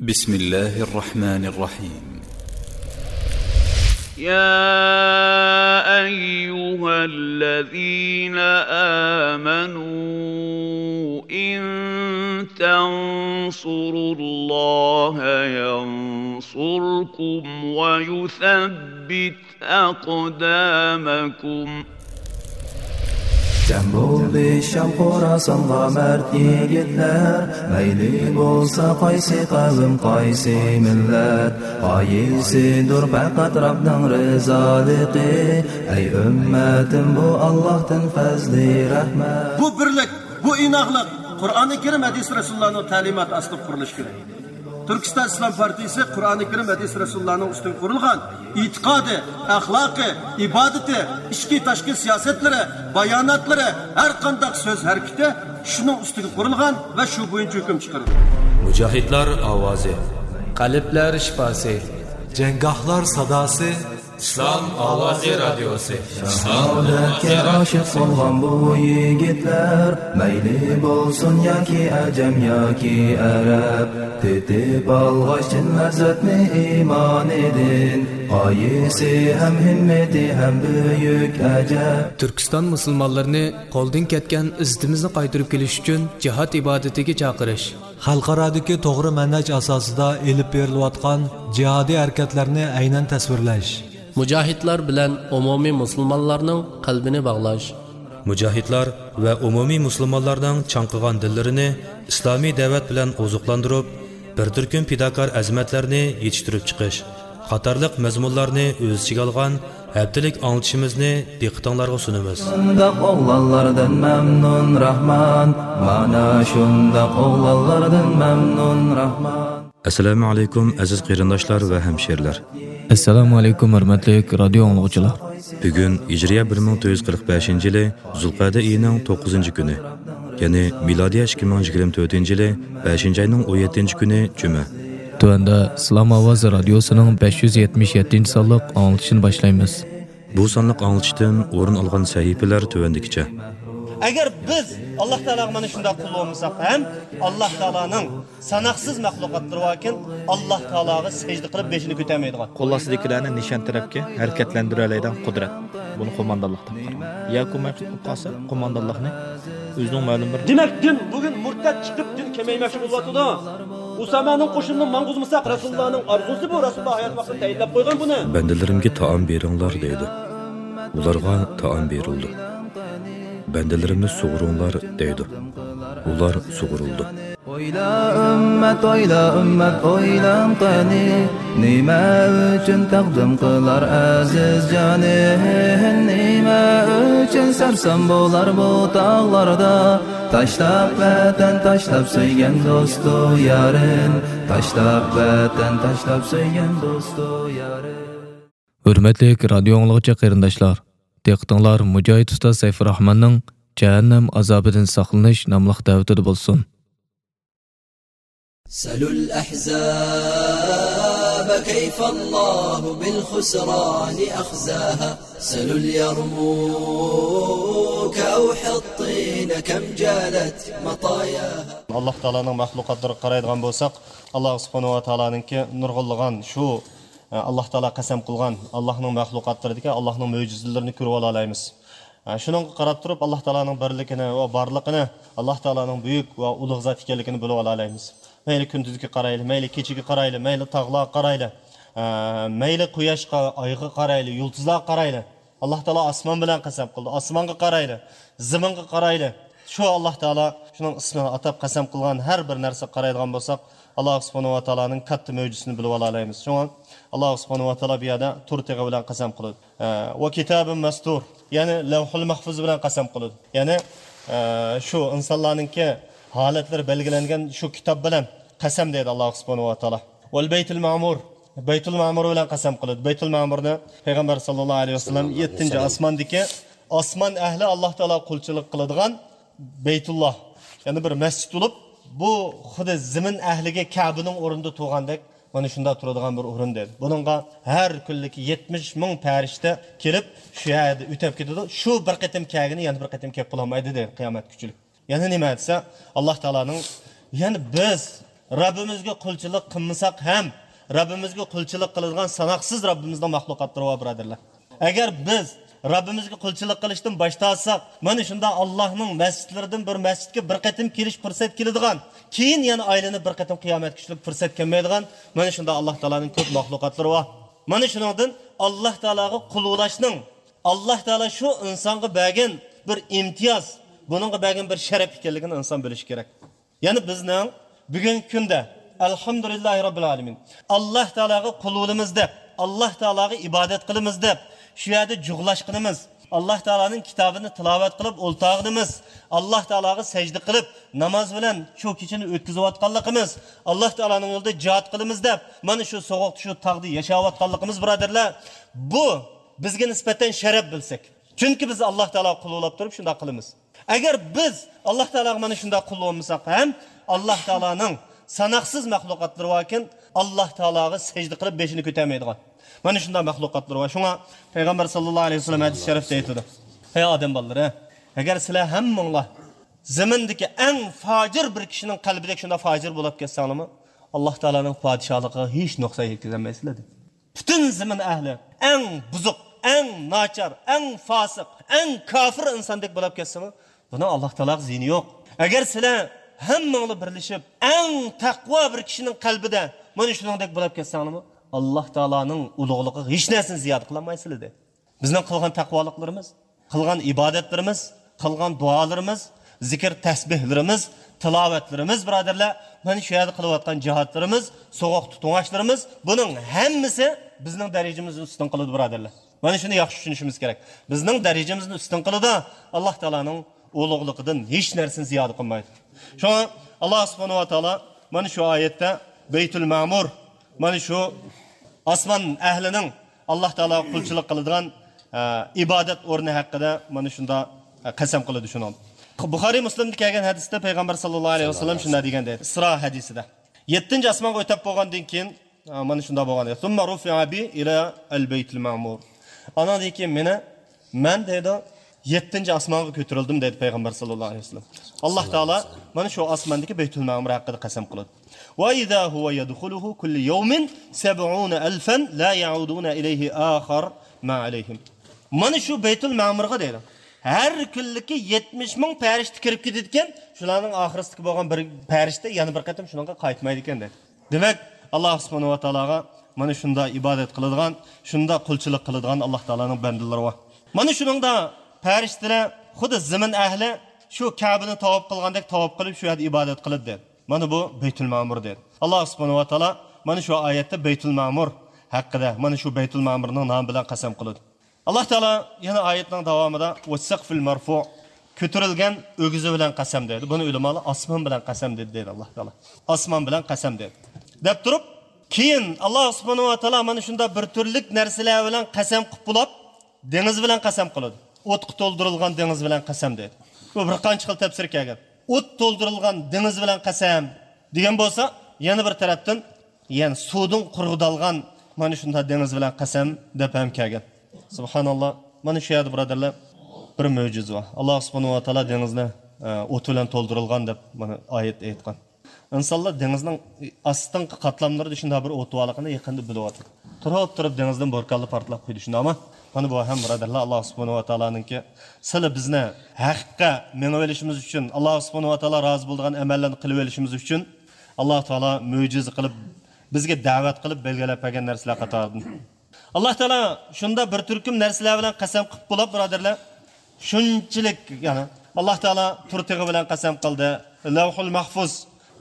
بسم الله الرحمن الرحيم. يا أيها الذين آمنوا إن تنصروا الله ينصركم ويثبت أقدامكم. Cem bo'ldi Sham Xorasanға mard yigitlar, mayli bo'lsa qaysi qavm qaysi millat, qaysidir faqat Rabbning rizoligi. Ey ummatim, bu Allohdan fazli rahmat. Bu birlik, bu inoqlik Qur'oni Karim hadis Rasulullohning ta'limoti asli qurilishi kerak. Turkiston Islom partiyasi Qur'oni Karim hadis Rasulullohning ustidan qurilgan e'tiqodi, axloqi, ibodati, ichki tashqi siyosatlari, bayonotlari, har qanday so'z harakati shuning ustiga qurilgan va shu bo'yicha hukm chiqarilgan. Mujohidlar ovozi, qalblar shifosi, janggohlar sadosi, Islom ovozi radiosi. Saodatga oshiq bo'lgan bu yigitlar, mayli bo'lsin yoki ajam yoki arab, tetib olg'achin lazzatni iymon edin, qaysi ham himmati ham buyuk ajab. Turkiston musulmonlarini qo'ldan ketgan izzatimizni qaytarib kelish uchun jihad ibodatiga chaqirish, xalqarodagi to'g'ri manhaj asosida elib berilayotgan jihodiy harakatlarni aynan tasvirlash, mujohidlar bilan umumiy musulmonlarning qalbini bog'lash, mujohidlar va umumiy musulmonlarning chanqigan dillarini islomiy da'vat bilan oziqlantirib, bir turkum fidokor azmatlarni yetishtirib chiqish qatorliq mazmunlarni o'z ichiga olgan haftalik anglitishimizni diqqatingizga sunamiz. Shundoq o'g'lonlardan mamnun Rahman, mana shundoq o'g'lonlardan mamnun Rahman. Assalomu alaykum aziz qarindoshlar va hamshirlar. Assalomu alaykum hurmatli radio anglovchilar. Bugun Hijriya 1445-yili Zulqa'da oyining 9-kuni, ya'ni milodiy 2024-yili 5-oyning 17-kuni juma. Tuanda Islom ovozi radiosining 577-sonliq anglitishini boshlaymiz. Bu sonliq anglitishdan o'rin olgan sahifalar tuvandikicha. Agar biz Alloh taolaga mana shunday qul bo'lmasak ham, Alloh taolaning sanoqsiz mahluqotlari varkan, Alloh taolaga sajda qilib beshini ko'tarmaydigan. Qo'llasidagilarni nishon tarafga harakatlantira oladigan qudrat. Buni qo'mondonlikdan qaraman. Ya ko'mak qilib qolsa, qo'mondonlikni o'zining ma'lum bir. Demak, bugun murtad chiqib din kemaymoqchi bo'lyapti. Usamaning qo'shinini mang'uzmasak, Rasulullohning orzusi bu, Rasululloh hayot vaqtida tayinlab qo'ygan buni. Bandalarimga taom beringlar deydi. Ularga taom berildi. Bandalarimni sug'uringlar deydi. Ular sug'urildi. Oyla ummat, oylam qani, nima uchun taqdim qilar aziz jonin, nima uchun sarson bo'lar bu tog'larda, tashlab vatan, tashlab sevgan do'stu yarin, tashlab vatan, tashlab sevgan do'stu yarin. Hurmatli radio anglovchi qarindoshlar, diqqatinglar Mujohid ustoz Sayfur Rahmanning Jahannam azobidan saqlanish nomli davatida bo'lsin. سلوا الأحزاب كيف الله بالخسران أخزاها سلوا اليرموك أو حطين كم جالت مطاياها. Alloh taolaning mahluqotlariga qaraydigan bo'lsak, Alloh subhanahu va taolaninki nurg'unlagan shu Alloh taolo qasam qilgan Allohning mahluqotlaridagi Allohning mo'jizalarini ko'rib olaymiz. Shunga qarab turib Alloh taolaning birligini va borligini, Alloh taolaning buyuk va ulug' zot ekanligini bilib olaymiz. Mayli kunduzga qarayli, mayli kechiga qarayli, mayli tog'larga qarayli, mayli quyoshga, oyga qarayli, yulduzlarga qarayli. Alloh taolo osmon bilan qasam qildi. Osmonga qarayli, zaminga qarayli. Shu Alloh taolo shuning ismini atab qasam qilgan har bir narsa qaraydigan bo'lsak, Alloh subhanahu va taolaning katta mo'jizasini bilib olaymiz. Shunga Alloh subhanahu va taolo bu yerda turtig'i bilan qasam qildi. Va kitabun mastur, ya'ni lavhul mahfuz bilan qasam qildi. Ya'ni shu insonlarningki holatlari belgilangan shu kitob bilan qasam dedi Alloh subhanahu va taolo. Val baytul ma'mur, baytul ma'mur bilan qasam qildi. Baytul ma'murni payg'ambar sollallohu alayhi vasallam 7-osmondagi osmon ahli Alloh taolo qulchilik qiladigan Baytulloh, ya'ni bir masjid bo'lib, bu xuddi zamin ahliga Ka'baning o'rnida turgandek mana shunda turadigan bir o'rin dedi. Buningga har kunlik 70 ming farishta kelib shu yerda o'tib ketadi. Shu bir qatim kelgani yana bir qatim kelib qolmaydi dedi qiyomat kuchlik. Yana nima desa, Alloh taolaning, ya'ni biz Rabbimizga qulchilik qilmasak ham Rabbimizga qulchilik qiladigan sanoqsiz Rabbimizning mahluqotlari bor birodarlar. Agar biz Rabbimizga qulchilik qilishdan bosh tortsak, mana shunda Allohning masjidlaridan bir masjidga bir qatim kelish fursat keladigan, keyin yana aylanib bir qatim qiyomat kuchlik fursat kelmaydigan, mana shunda Alloh taolaning ko'p mahluqotlari bor. Mana shuningdan Alloh taolaga qul bo'lishning Alloh taolo shu insonga bergan bir imtiyoz, buningga bergan bir sharaf ekanligini inson bilishi kerak. Ya'ni bizning bugungi kunda alhamdulillahi robbil alamin Alloh taolaga qul bo'lamiz deb, Alloh taolaga ibodat qilamiz deb, shu yerda jug'lashqinimiz, Alloh taolaning kitobini tilovat qilib o'ltog'imiz, Alloh taolaga sajda qilib namoz bilan shu kechani o'tkazayotganligimiz, Alloh taolaning yo'lida jihad qilamiz deb, mana shu so'g'oq shu tog'da yashayotganligimiz birodarlar, bu bizga nisbatan sharaf bilsak. Chunki biz Alloh taolaga qul bo'lib turib shunda qilamiz. Agar biz Alloh taolaga mana shunda qul bo'lmasak ham, Alloh taolaning sanoqsiz mahluqotlari varkin, Alloh taolaga sajda qilib beshini ko'tarmaydigan. Mana shunda mahluqotlar var. Şuna Peygamber sallallahu aleyhi ve sellem hadis-i şerifte aytadi. Ey odam bolalari, agar sizlar hammanglar zamindagi eng fojir bir kishining qalbidagi shunda fojir bo'lib ketsanglarmi, Alloh taolaning podshohligiga hech nuqson yetkazolmaysizlar. Butun zamin ahli eng buzuq, eng nachar, eng fosiq, eng kofir insondek bo'lib ketsami, buni Alloh taolaga ziyni yo'q. Agar sizlar hammanglar birlashib eng taqvo bir kishining qalbida mana shuningdek bo'lib ketsanglarmi, Alloh taolaning ulug'ligiga hech narsani ziyoda qilolmaysizlar dedi. Bizning qilgan taqvoliklarimiz, qilgan ibodatlarimiz, qilgan duolarimiz, zikr tasbihlarimiz, tilovatlarimiz birodarlar, mana shu yerda qilayotgan jihodlarimiz, so'g'oq tutung'ashlarimiz, buning hammasi bizning darajamizni ustun qiladi birodarlar. Mana shuni yaxshi tushunishimiz kerak. Bizning darajamizni ustun qiladi, Alloh taolaning ulug'ligidan hech narsani ziyoda qilmaydi. Shuna Alloh subhanahu va taolo mana shu oyatda Baytul Ma'mur, mana shu osmon ahlining Alloh taolo qulchilik qiladigan ibodat o'rni haqida mana shunda qasam qiladi shuni. Buxoriy Muslimda kelgan hadisda Payg'ambar sallallohu alayhi vasallam shunday degan deydi. Isro hadisida. 7-chi osmonga o'tib bo'lgandan keyin mana shunda bo'lgan edi. Summa rufi'a bi ila al-Baytul Ma'mur. Ana deyki men deydi 7-chi osmonga ko'tarildim deydi Payg'ambar sallallohu alayhi vasallam. Alloh taolo mana shu osmondagi Baytul Ma'mur haqida qasam qiladi. وإذا هو يدخله كل يوم 70,000 لا يعودون إليه آخر ما عليهم. من شو بيت المعمر قدير. Her külleki 70,000 perişte kirip gididken, şuların ahiristiki boğan bir perişte yani bir katım şununla kayıtmaydikken de. Demek Allah subhanahu wa ta'alaga mana şunda ibadet kılıdığan, şunda kulçılık kılıdığan Allah Teala'nın bendileri var. Mana şununda periştire, xudu zaman ahli şu Kabe'ni tavap kılgandek tavap kılıp şu yerde ibadet kılıp der. Mana bu Baytul Ma'mur der. Allah subhanahu wa ta'ala mana şu ayette Baytul Ma'mur hakkında, mana şu Baytul Ma'murning nomi bilan qasam qiladi. Allah Taala yana oyatning davomida was-saqfil marfu' ko'tarilgan o'gizi bilan qasam dedi. Buni ulamolar osmon bilan qasam dedi Allah Taala. Osmon bilan qasam dedi. Deb turib, keyin Allah subhanahu wa ta'ala mana shunda bir turlik narsalar bilan qasam qilib bo'lib, dengiz bilan qasam qiladi. O'tqa to'ldirilgan dengiz bilan qasam dedi. Bu bir qancha xil tafsir kelgan. O't to'ldirilgan dengiz bilan qasam degan bo'lsa, yana bir tarafdan, yani suvdan qurg'idalgan mana shunda dengiz bilan qasam deb ham kelgan. Subhanalloh. Mana shu yerda birodarlar bir mo'jiza bor. Alloh subhanahu va taolo dengizni o't bilan to'ldirilgan deb mana oyat aytgan. İnsanlar dengizning ostingi qatlamlarida shunday bir o't borligini yaqinda bilyapti. Turib dengizdan borqalli portlab qo'ydi shunda, ammo mana bu ham birodarlar Alloh subhanahu va taoloninki sizlar bizni haqiqatga mengib olishimiz uchun, Alloh subhanahu va taolo rozi bo'lgan amallarni qilib olishimiz uchun Alloh taolo mo'jiza qilib bizga da'vat qilib belgilab bergan narsalar qatoridan. Alloh taolo shunda bir turkum narsalar bilan qasam qilib bo'lib birodarlar, shunchalik, ya'ni Alloh taolo turtig'i bilan qasam qildi. Lavhul mahfuz,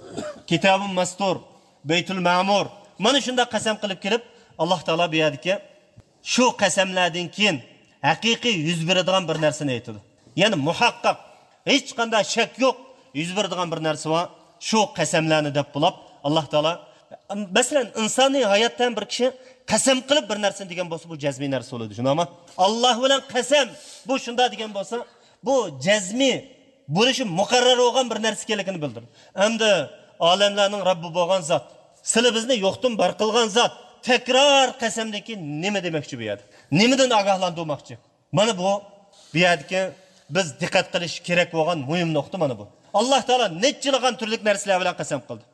Kitabun mastur, Baytul Ma'mur. Mana shunda qasam qilib kelib, Alloh taolo bu yerdagi shu qasamlardan keyin haqiqiy yuz beradigan bir narsani aytadi. Ya'ni muhaqqaq, hech qanday shak yo'q, yuz beradigan bir narsa bor. Shu qasamlarni deb bo'lib, Alloh taolo masalan insoniy hayotdan bir kishi qasam qilib bir narsani degan bo'lsa, bu jazmiy narsa bo'ladi. Shunami? Alloh bilan qasam bu shunda degan bo'lsa, bu jazmiy bo'lishi muqarrar bo'lgan bir narsa keligini bildiradi. Hamda olamlarning Robbi bo'lgan zot, sizlar bizni yo'qdan bar qilgan zot takror qasamdagi nima demoqchi bu yerda? Nimadan ogohlantirmoqchi? Mana bu yerdagi biz diqqat qilish kerak bo'lgan muhim nuqta mana bu. Alloh taolo nechchilagan turli narsalar bilan qasam qildi.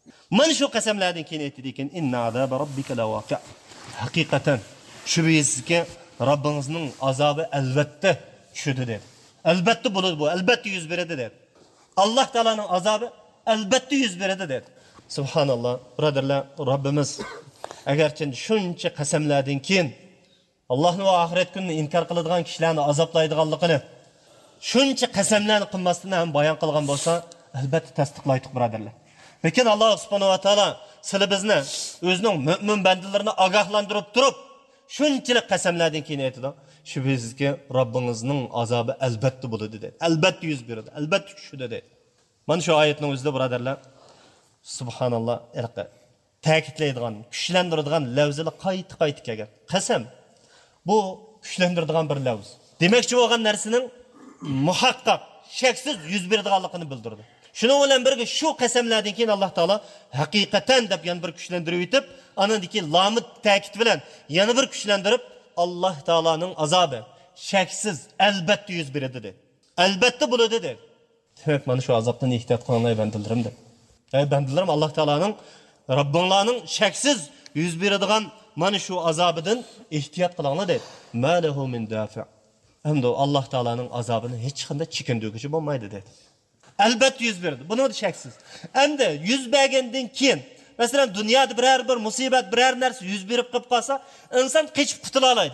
Mana shu qasamlardan keyin aytdi-ki, inna azaba robbika lawaqi'. Haqiqatan shubhasizki Rabbingizning azobi albatta tushadi dedi. Albatta bo'ladi bu, albatta yuz beradi dedi. Alloh taolaning azobi albatta yuz beradi dedi. Subhanalloh, birodarlar, Rabbimiz agarchi shuncha qasamlardan keyin Allohning va oxirat kunini inkor qiladigan kishilarni azoblaydiganligini shuncha qasamlarni qilmasdan ham bayon qilgan bo'lsa, albatta tasdiqlaydik, birodarlar. Lekin Alloh subhanahu va taolo sizlar bizni o'zining mo'min bandalarini ogohlantirib turib, shunchalik qasamlardan keyin aytadi, shubhasizki Robbingizning azobi albatta bo'ladi dedi. Albatta yuz beradi, albatta tushadi dedi. Mana shu oyatning o'zida, birodarlar, subhanalloh, ta'kidlaydigan, kuchlantiradigan lafzlar qayta kelgan. Qasam bu kuchlantiradigan bir lafz. Demakchi bo'lgan narsaning muhaqqaq, shaksiz yuz beradiganligini bildirdi. Shuning bilan birga shu qasamlardan keyin Alloh taolo haqiqatan deb yana bir kuchlantirib o'tib, anadagi lamit ta'kid bilan yana bir kuchlantirib, Alloh taolaning azobi shaksiz albatta yuz beradi dedi. Albatta bo'ladi dedi. Demak, mana shu azobdan ehtiyot qilinglar bandilarim dedi. Bandilarim, Alloh taolaning Rabbinglarning shaksiz yuz beradigan mana shu azobidan ehtiyot qilinglar dedi. Malahu min dafi'. Hamda Alloh taolaning azobini hech qanday chekindiruvchi bo'lmaydi dedi. Albatta yuz berdi. Buni shaksiz. Endi yuz bergandan keyin, masalan, dunyoda biror bir musibat, biror narsa yuz berib qolib qolsa, inson qochib qutula oladi.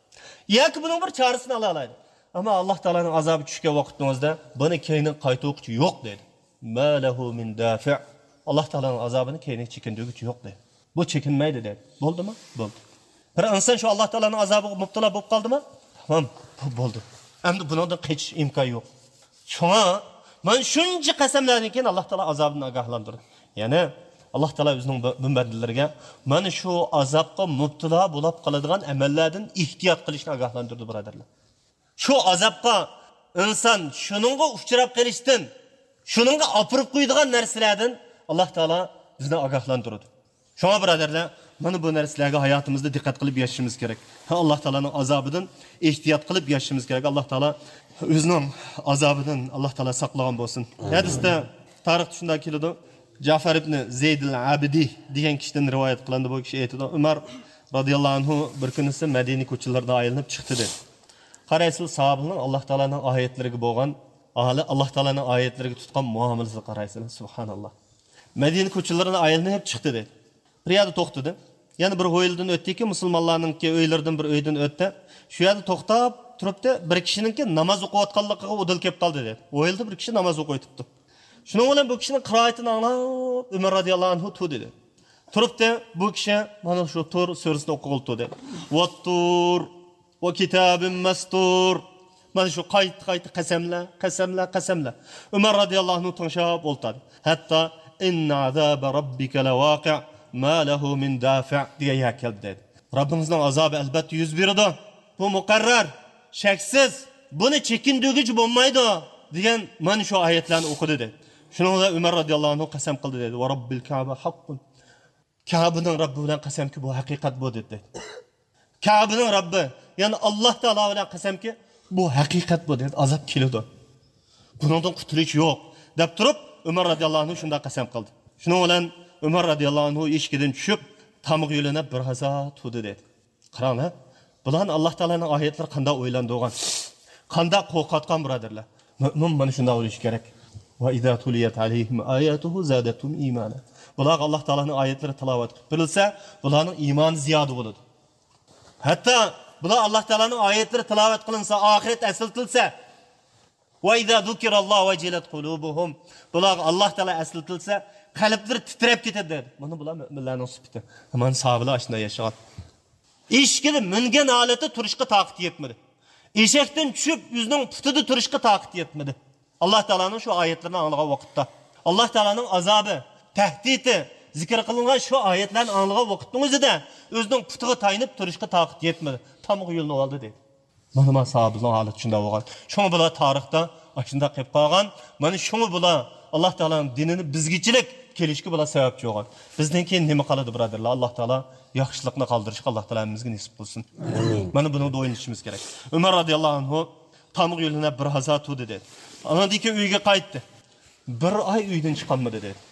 Yoki buning bir chorasini ola oladi. Ammo Alloh taolaning azobi tushgan vaqtimizda buni keyinga qaytuvchi yo'q dedi. Malahu min dafi'. Alloh taolaning azobini keyinga chekindiruvchi yo'q dedi. Bu chekinmaydi dedi. Bo'ldimi? Bo'ldi. Bir inson shu Alloh taolaning azobiga mubtalo bo'lib qoldimi? Tamam, bo'ldi. Endi bundan qochish imkoni yo'q. Shunga men shuncha qasamlardan keyin Alloh taolo azobini ogohlantirdi. Ya'ni Alloh taolo o'zining bandalariga mana shu azobga mubtalo bo'lib qoladigan amallardan ehtiyot qilishni ogohlantirdi, birodarlar. Shu azobga inson shuningga uchrab qolishdan, shuningga opirib qo'yadigan narsalardan Alloh taolo bizni ogohlantirdi. Shunga birodarlar, mana bu narsalarga hayotimizda diqqat qilib yashashimiz kerak. Alloh taolaning azobidan ehtiyot qilib yashashimiz kerak. Alloh taolo o'zining azobidan Alloh taolo saqlagan bo'lsin. Hadisda tarixda shunday keladi. Ja'far ibn Zayd al-Abidi degan kishidan rivoyat qilindi. Bu kishi aytadi, Umar radhiyallohu anhu bir kunisi Madina ko'chalarida aylanib chiqdi dedi. Qaraysiz, sahobaning Alloh taolaning oyatlariga bo'lgan, Alloh taolaning oyatlariga tutgan muomalasini qaraysiz. Subhanalloh. Madina ko'chalarida aylanib chiqdi dedi. Bir yerda to'xtadi. Yana bir o'yildan o'tdiki, musulmonlarning uylaridan bir uydan o'tdi. Shu yerda to'xtab turibdi, bir kishiningki namoz o'qiyotganligiga o'dil kelib qoldi dedi. O'yilda bir kishi namoz o'qiyotibdi. Shuning bilan bu kishining qiroatini anglab, Umar radhiyallohu anhu dedi. Turibdi, bu kishi mana shu Tur surasini o'qib dedi. Vat-tur va kitabim mastur. Mana shu qayta qasamlar. Umar radhiyallohu anhu tinglab o'ltirdi. Hatto inna azaba robbika lawaqi' ma lahu min dafi' degan yakal dedi. Rabbimizning azobi albatta yuz beradi. Bu muqarrar, shaksiz, buni chekindiruvchi bo'lmaydi degan mana shu oyatlarni o'qidi dedi. Shuningda Umar radhiyallohu anhu qasam qildi dedi. Va robbil Ka'ba haqqun. Ka'baning Robbi bilan qasamki bu haqiqat bu dedi. Ka'baning Robbi, ya'ni Alloh taolo bilan qasamki bu haqiqat bu dedi. Azob keladi. Bundan qutulish yo'q deb turib Umar radhiyallohu anhu shunday qasam qildi. Shuning bilan Umar radhiyallohu anhu eshikdan tushib, tamoq yo'lina bir hazo tudi dedi. Qaranglar, bular Alloh taolaning oyatlari qanday o'ylandigan, qanday qo'rqatgan birodarlar. Mo'min mana shunday bo'lishi kerak. Va idza tuliyat alayhim ayatuhu zadatum imana. Bular Alloh taolaning oyatlari tilovat qilib birilsa, bularning iymoni ziyoda bo'ladi. Hatto bular Alloh taolaning oyatlari tilovat qilinsa, oxirat asiltilsa, va idza zukirallohu wajilat qulubuhum. Bular Alloh taolo asiltilsa, qalblari titrab ketadi dedi. Mana bular mu'minlarning sifati. Mana sahobalar shunday yashagan. Eshikda mingan holati turishga toqat yetmadi. Eshakdan tushib, o'zining putida turishga toqat yetmadi. Alloh taolaning shu oyatlarini anglagan vaqtda, Alloh taolaning azobi, tahdidi zikr qilingan shu oyatlarni anglagan vaqtning o'zida o'zining putiga tayinib turishga toqat yetmadi. Tamoq yo'lini oldi dedi. Mana sahobaning holati shunday bo'lgan. Shunga bular tarixda shunday qilib qolgan. Mana shunga bular Alloh taolaning dinini bizgichilik kelishga bular sababchi bo'lgan. Bizdan keyin nima qiladi birodarlar? Alloh taolo yaxshilikni qoldirishga Alloh taolamizga nasib qilsin. Mana buni o'ylashimiz kerak. Umar radhiyallohu anhu tamoq yo'lini bir hazo tudi dedi. Anadiki uyga qaytdi. Bir oy uydan chiqolmadi dedi.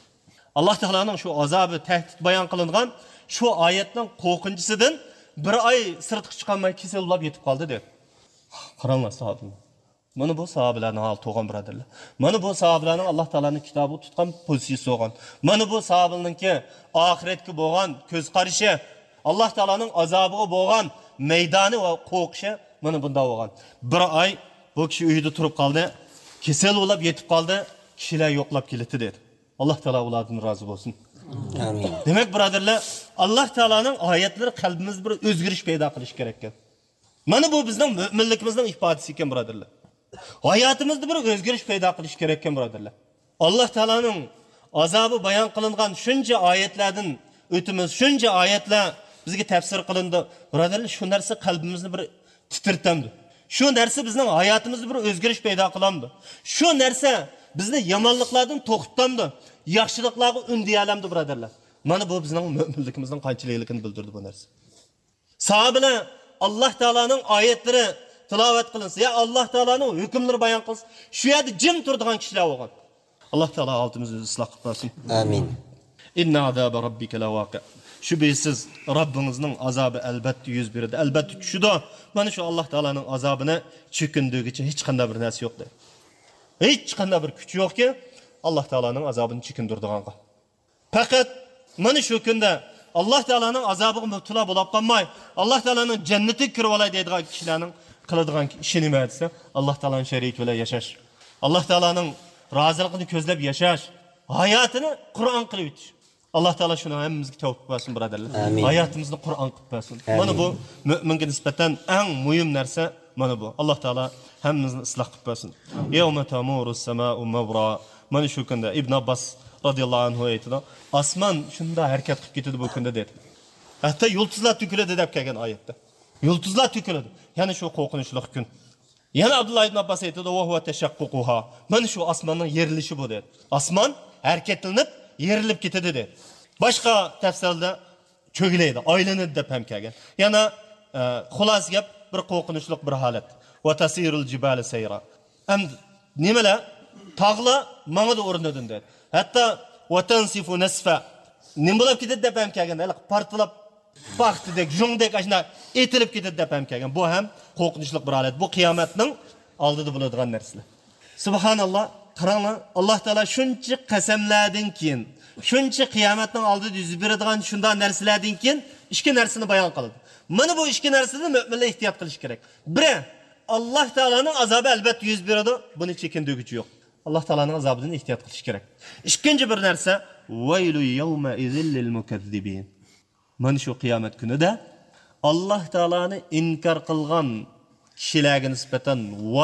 Allah Teala'nın şu azabı tehdit bayan kılıngan şu ayetning qo'rqinchisidan bir oy sirtqa chiqolmay kasal bo'lib yetib qoldi deb. Qaranglar sahobalar. Mana bu sahobalarning hol to'g'an birodarlar. Mana bu sahobalarning Alloh taolaning kitobi tutgan pozitsiyasi bo'lgan. Mana bu sahobalarningki oxiratga bo'lgan ko'z qarashi, Alloh taolaning azobiga bo'lgan maydoni va qo'rqishi mana bunda bo'lgan. Bir oy bu kishi uyda turib qoldi, kasal bo'lib yetib qoldi, kishilar yo'qlab keldi dedi. Alloh taolo ulardan rozi bo'lsin. Amin. Demek birodarlar, Alloh taolaning oyatlari qalbimizda bir o'zgarish paydo qilish kerak ekan. Mana bu bizning mu'minligimizning ifodasi ekan birodarlar. Hayotimizda bir o'zgarish paydo qilish kerak ekan birodarlar. Alloh taolaning azobi bayon qilingan shuncha oyatlardan o'timiz, shuncha oyatlar bizga tafsir qilindi. Birodarlar, shu narsa qalbimizni bir titirtamdi. Shu narsa bizning hayotimizda bir o'zgarish paydo qilamdi. Shu narsa bizni yomonliklardan to'xtatdi. Yaxshiliklarga undiyalamdi birodarlar. Mana bu bizning mu'minligimizning qanchaligini bildirdi bu narsa. Sahobalar Alloh taolaning oyatlari tilovat qilinsa, ya Alloh taolaning hukmlari bayon qilinsa, shu yerda jim turadigan kishilar bo'lgan. Alloh taolo oltimizni isloh qilib bersin. Amin. Inna azaba robbika lawaqi. Shubhasiz Rabbingizning azobi albatta yuz beradi. Albatta tushidi. Mana shu Alloh taolaning azobini chekindigicha hech qanday bir narsa yo'q deydi. Hech qanday bir kuch yo'qki, Alloh taolaning azobini chekindiradiganqa. Faqat mana shu kunda Alloh taolaning azobiga mubtalo bo'lib qolmay, Alloh taolaning jannatiga kirib olay deydigan kishilarning qiladigan ishi nima desa, Alloh taolaning shariki bilan yashash. Alloh taolaning roziligini ko'zlab yashash, hayotini Qur'on qilib o'tish. Alloh taolo shuni hammamizga tavfiq bersin birodarlar. Hayotimizni Qur'on qilib bersin. Mana bu mu'minga nisbatan eng muhim narsa mana bu. Alloh taolo hammamizni isloh qilib bersin. Yawma tamuru as-samaa'u mawra. Mana shu kunda Ibn Abbas radhiyallohu anhu aytdi, osmon shunda harakat qilib ketadi bu kunda dedi. Hatto yulduzlar to'kiladi deb kelgan oyatda. Yulduzlar to'kiladi. Ya'ni shu qo'rqinchli kun. Yana Abdullah ibn Abbas aytdi, "Va huwa tashaqququha." Mana shu osmonning yerilishi bu dedi. Osmon harakatlanib, yerilib ketadi dedi. Boshqa tafsirda cho'g'laydi, aylanadi deb ham kelgan. Yana xulos gap bir qo'rqinchli bir holat. Va tasirul jibali sayra. Ham nimalar? Tağla mağda o'rnidan dedi. Hatta vatansifu nasfa. Nim bo'lib ketadi deb ham kelgan. Partilab vaqtidek, jungdek ashna etilib ketadi deb ham kelgan. Bu ham qo'rqinchli bir holat. Bu qiyomatning oldida bo'ladigan narsalar. Subhanalloh, qaranglar, Alloh taolo shuncha qasamlardan keyin, shuncha qiyomatning oldida yuz beradigan shunday narsalardan keyin ikki narsani bayon qildi. Mana bu ikki narsani mu'minlar ehtiyot qilish kerak. Biri, Alloh taolaning azobi albatta yuz beradi, buni chekindirguchi yo'q. Alloh taolaning azobidan ehtiyot qilish kerak. Ikkinchi bir narsa, vaylu yawma izil lil mukazzibin. Mana shu qiyomat kunida Alloh taolani inkor qilgan kishilarga nisbatan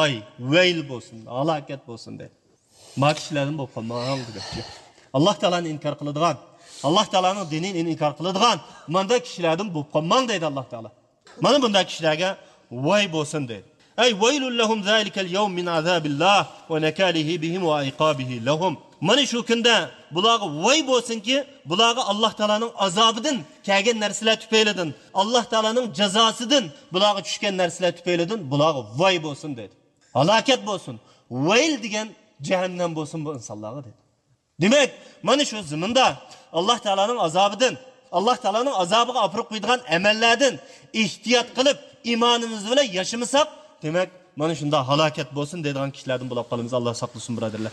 vayl bo'lsin, halokat bo'lsin dedi. Ma kishilardan bo'lib qolmang dedi. Alloh taolani inkor qiladigan, Alloh taolaning dinini inkor qiladigan manda kishilardan bo'lib qolmang dedi Alloh taolo. Mana bunday kishilarga vay bo'lsin dedi. Ay waylul lahum zalikal yawm min azabillah wa nakalihi bihim wa iqabihi lahum. Mana shu kunda bularga voy bo'lsinki, bularga Alloh taolaning azobidan kelgan narsalar tufaylidan, Alloh taolaning jazosidan bularga tushgan narsalar tufaylidan bularga voy bo'lsin dedi. Halokat bo'lsin. Vayl degan jahannam bo'lsin bu insonlarga dedi. Demak, mana shu zaminda Alloh taolaning azobidan, Alloh taolaning azobiga olib qo'ydigan amallardan ehtiyot qilib iymonimiz bilan yashamasak, demak, mana shunda halokat bo'lsin deydigan kishilardan bo'lib qolamiz. Alloh saqlasin birodarlar.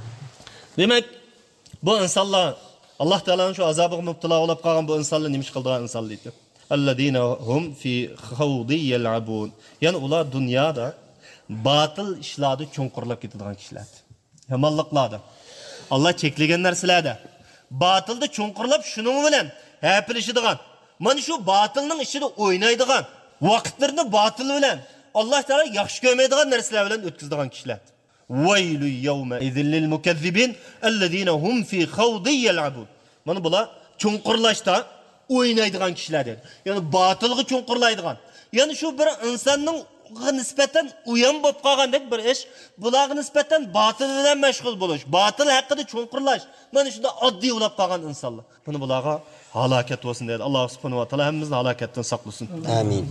Demak, bu insonlar Alloh taolaning shu azobiga mubtalo bo'lib qolgan bu insonlar nima ish qildigan insonlar deydi. Allazina hum fi khawdi yal'abun. Ya'ni ular dunyoda batil ishlarda cho'nqirlab ketadigan kishilar. Yomonliklarda, Alloh cheklagan narsalarda batilda cho'nqirlab shuning bilan hapilishadigan. Mana shu batilning ishida o'ynaydigan, vaqtlarini batil bilan Alloh taolo yaxshi ko'rmaydigan narsalar bilan o'tkazadigan kishilar. Vaylu yawma izil lil mukazzibin allazina hum fi khawdi yal'abun. Mana bular cho'nqirlashda o'ynaydigan kishilar dedi. Ya'ni batilga cho'nqirlaydigan. Ya'ni shu bir insonning nisbatan uyan bo'lib qolgandek bir ish, bularga nisbatan batil bilan mashg'ul bo'lish, batil haqida cho'nqirlash. Mana shunda oddiy bo'lib qolgan insonlar. Buni bularga halokat bo'lsin dedi. Alloh subhanahu va taolo hammamizni halokatdan saqlasin. Amin.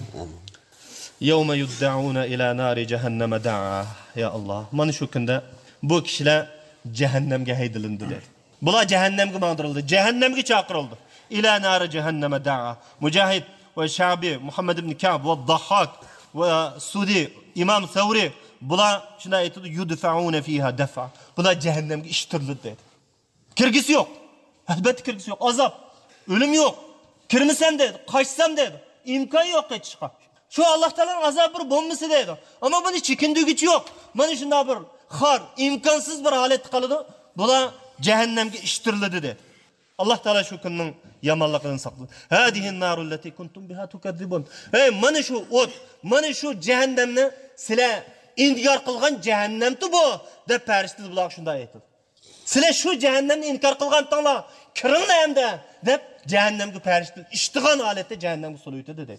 Yawma yud'auna ila nari jahannama da'a. Ya Allah. Mana shu kunda bu kishilar jahannamga haydalindi dedi. Bular cehennemge mandırıldı. Cehennemge çakırıldı. İlâ nâri cehenneme da'a. Mücahid ve Şabi, Muhammed ibn Ka'b ve Dahhak ve Sudi, İmam Thawri. Bular şuna aytdı. Yudfa'ûne fîhâ def'a. Bular cehennemge iştirildi dedi. Kirgisi yok. Elbette kirgisi yok. Azap. Ölüm yok. Kirmisem dedi. Kaçsam dedi. İmkan yok hiç çıkar. Şu Allah Teala'nın azabı bir bombası dedi. Ama bunu çekindiği güç yok. Bana şunda bir har, imkansız bir halet kalıdı. Bula cehennemge iştirildi dedi. Allah Teala şu günün yamanlıklarını sakladı. Hadihin narul lati kuntum biha tukadzibun. Hey, mana şu ot, mana şu cehennemni sizlar inkar qilgan cehennemdi bu deb farishtalar bular shunday aytdi. Sizlar şu cehennemni inkar qilgandinglar, kiringlar hamda deb cehennemge farishtalar ishtigan holatda cehennemge soluydi dedi.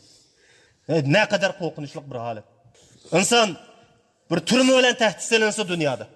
Ne kadar korkunçluk bir halet. İnsan bir türme bilen tehdit silinse dünyada.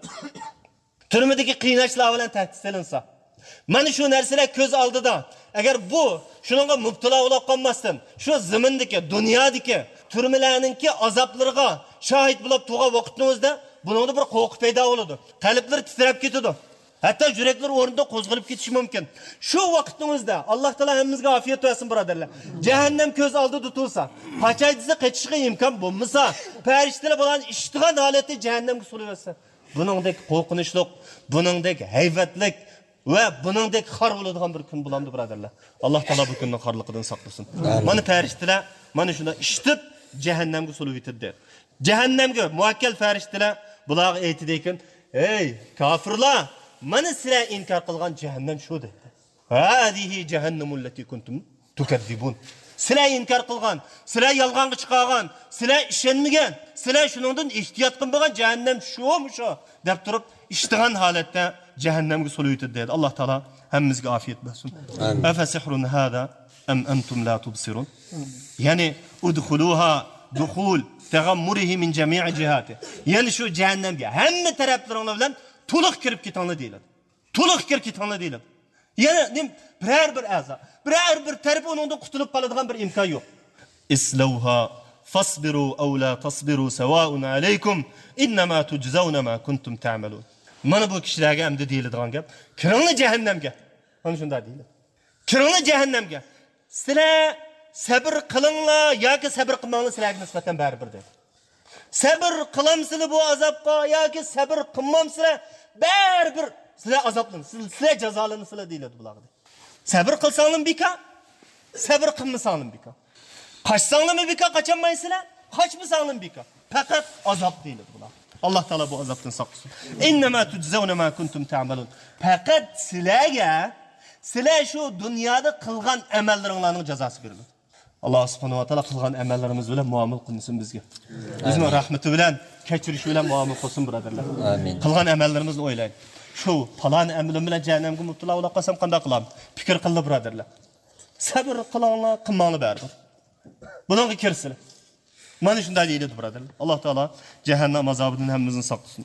Türmedeki kıynaçlar bilen tehdit silinse. Mana şu narsalar ko'z oldida. Agar bu shunga mubtalo bo'lib qolmasdan, shu zimindagi, dunyodagi turmalarninki azoblariga shohid bo'lib turgan vaqtimizda buningda bir qo'rquv paydo bo'ladi. Qalblar titrab ketadi. Hatto yuraklar o'rnida qo'zg'alib ketishi mumkin. Shu vaqtimizda Alloh taolo hammamizga afiyat bersin birodarlar. Cehennem ko'z oldida tursa, qachaydiza qechishga imkon bo'lmasa, farishtalar bilan ishtigan holatda cehennemga sulaversa, buningdek qo'rqinchli, buningdek haybatlik ve buningdek xor bo'ladigan bir kun bo'ladi birodarlar. Alloh taolo bu kunning xorligidan saqlasin. Mana farishtalar mana shunda ishtib cehennemga sulib yetdi. Cehennemge muvakkal farishtalar bularga aytdi ekan, "Ey kafirlar, mana sizlar inkar qilgan cehennem shu" dedi. "Hadihi cehennemul lati kuntum tukadzibun." Sizlar inkar qilgan, sizlar yolg'onga chiqargan, sizlar ishonmagan, sizlar shuningdan ehtiyot qilmagan cehennem shu deb turib ishtigan holatda cehennemge sulib yetdi dedi. Alloh taolo hammamizga afiyat bersin. Afasihrun hada am antum la tubsirun? Yani udkhuluha dukhul tagammurihi min jami'i cihati. Yani şu cehennemge hamma taraflarına bilan to'liq kirib ketinglar deyiladi. To'liq kirib ketinglar deyiladi. Yani bir a'zo, bir taraf onunda qutulib qoladigan bir imkon yo'q. Islauha fasbiru aw la tasbiru sawa'un alaykum innama tujzauna ma kuntum ta'malun. Mana bu kishilarga hamda deyiladigan gap, kiringlar cehennemge. Mana shunday deyiladi. Kiringlar cehennemge. Sizlar sabr qilinglar yoki sabr qilmanglar, sizlarga nisbatan baribir dedi. Sabr qilamsizlar bu azobga yoki sabr qilmamsizlar, baribir sizlar azoblansizlar, sizlar jazolansizlar deyiladi bularga. Sabr qilsanglar bika, sabr qilmasanglar bika. Qaçsanglar bika, qaçolmaysizlar, qaçmasanglar bika. Faqat azob deyiladi bular. Allah Teala bu azobdan saqlasin. İnnema tujzauna ma kuntum ta'malun. Faqat sizlar şu dünyada qilgan amallaringlarning jazosi beriladi. Allah subhanahu wa ta'ala qilgan amallarimiz bilan muomala qilsin bizga. Bizning rahmeti bilan, kechirish bilan muomala qilsin birodarlar. Amin. Qilgan amallarimizni o'ylaylik. Shu falan amalim bilan jahannamga mubtalo bo'lib qolsam qanday qilaman? Fikr qildi birodarlar. Sabr qilinglar, qilmanglar baribir. Bunga kirsizlar. Mana shunday deydi birodarlar. Alloh taolo jahannam azobidan hammamizni saqlasin.